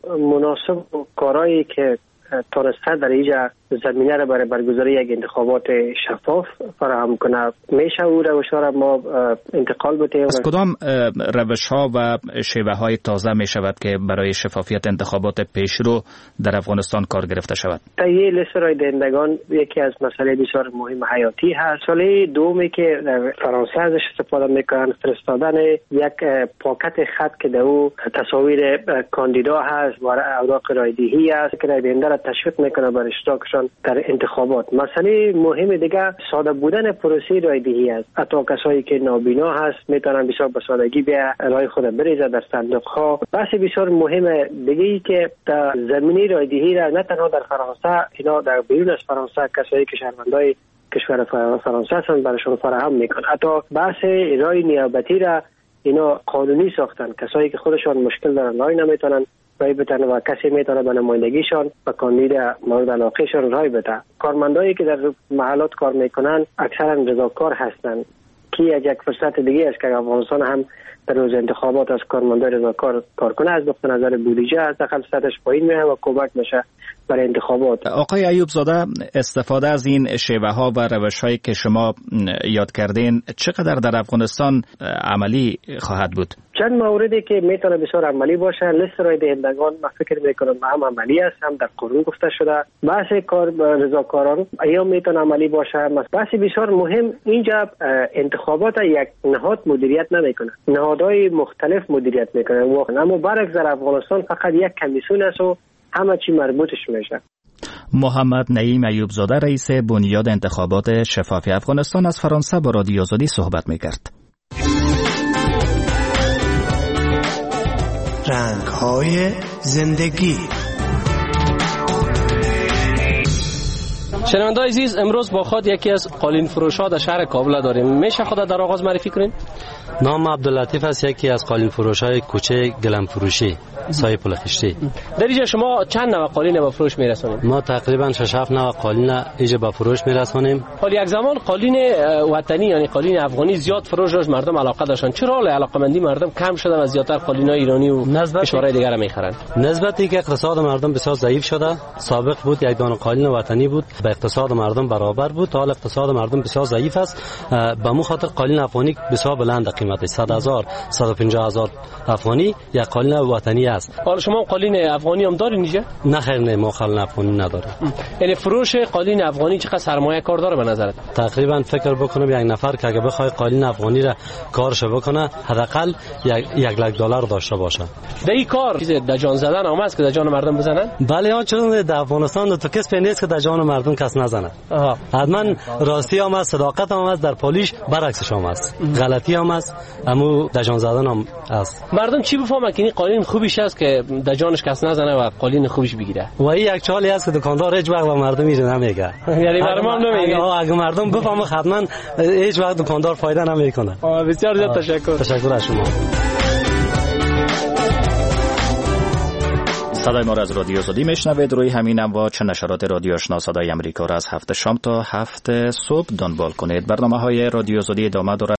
مناسب و کارهایی که تونسته در اینجا زمینه را برای برگزاری یک انتخابات شفاف فراهم کنه میشه او روش‌ها را ما انتقال بدیم. از کدام روش‌ها و شیوه‌های تازه می شود که برای شفافیت انتخابات پیشرو در افغانستان کار گرفته شود؟ تهیه لیست رای دهندگان یکی از مسائل بسیار مهم حیاتی هست. مسئله دومی که در فرانسه ازش استفاده میکنن فرستادن یک پاکت خط که در او تصاویر کاندیدا هست و اوراق رایدهی است که رای دهنده را تشویق میکنه بر اشتراکشان در انتخابات. مسئله مهم دیگه ساده بودن پروسه رایدهی است. حتی کسایی که نابینا هست میتونن بسیار به سادگی بیا رای خود بریزه در صندوق ها. بحث بسیار مهم دیگه ای که در زمینه رایدهی را نه تنها در فرانسه، اینا در بیرون از فرانسه کسایی که شهروندای کشور فرانسه هستند براشون فراهم میکنن. حتی بحث رای نیابتی را اینا قانونی ساختن. کسایی که خودشان مشکل دارن رای نمیتونن رای بدن و کسی میتونه به نمایندگیشان و کاندید مورد علاقهشان رای بده. کارمندایی که در محلات کار میکنن اکثرا رضاکار هستند که یک فرصت دیگه است که افغانستان هم در روز انتخابات از کارمندان رضاکار کار کنه. از نقطه نظر بودجه از دخل سطحش پایین میره و کمک میشه برای انتخابات. آقای ایوبزاده، استفاده از این شیوه ها و روش هایی که شما یاد کردین چقدر در افغانستان عملی خواهد بود؟ چند موردی که میتونه بسیار عملی باشه. لیست رای دهندگان من فکر میکنم هم عملی است، هم در قانون گفته شده. بحث کار رضاکاران ایام میتونه عملی باشه. بحث بسیار مهم اینجا انتخابات یک نهاد مدیریت نمیکنه، نهادهای مختلف مدیریت میکنه. اما برعکس در افغانستان فقط یک کمیسیون است و همه چی مربوطش میشه. محمد نعیم ایوبزاده رئیس بنیاد انتخابات شفاف افغانستان از فرانسه با رادیو آزادی صحبت میکرد. رنگ‌های زندگی. شنونده‌های عزیز، امروز با خود یکی از قالین فروش‌ها در شهر کابل داریم. میشه خود در آغاز معرفی کنین؟ نام عبداللطیف است، یکی از قالین فروش‌های کوچه گلم فروشی سایه پل خشتی. در اینجا شما چند نوع قالین به فروش میرسونید؟ ما تقریبا 6-7 نوع قالین اینجا به فروش میرسونیم. حالا یک زمان قالین وطنی یعنی قالین افغانی زیاد فروش داشت، مردم علاقه داشتن. چرا علاقه‌مندی مردم کم شده و زیاتر قالین‌های ایرانی و کشورهای دیگر را میخرن؟ نسبت اینکه اقتصاد مردم بسیار ضعیف شده. سابق بود یک دانه قالین وطنی بود به اقتصاد مردم برابر بود. حال اقتصاد مردم بسیار ضعیف است، به مو خاطر قالین افغانی بسیار بلند قیمتش 100,000 150,000 افغانی یک قالین وطنی است. حالا شما قالین افغانی هم دارین اینجا؟ نه خیر، نه ما قالین افغانی نداریم. یعنی فروش قالین افغانی چقدر سرمایه کار داره به نظرت؟ تقریبا فکر بکنم یک نفر که اگه بخواد قالین افغانی را کارش بکنه حداقل $1,00,000 داشته باشه. در این کار چیز در جان زدن هم است که در جان مردم بزنن؟ بله، آن چون در افغانستان تو کس نیست که در جان مردم کس نزنه. حتما راستی هم است، صداقت هم است، در پالیش برعکسش هم است، غلطی هم است، اما در جان زدن هم است. مردم چی بفهمن که این قالین خوبیش است که در جانش کس نزنه و قالین خوبیش بگیره؟ و این یک چالی است که دکاندار هیچ وقت به مردم نمیگه. یعنی مردم نمیگه. اگه مردم بفهمه حتما هیچ وقت دکاندار فایده نمیکنه. بسیار زیاد تشکر. تشکر از شما. صدای ما را از رادیو آزادی میشنوید. روی همین امواج نشرات رادیو آشنا صدای امریکا را از 7 شام تا 7 صبح دنبال کنید. برنامه‌های رادیو آزادی ادامه دارد.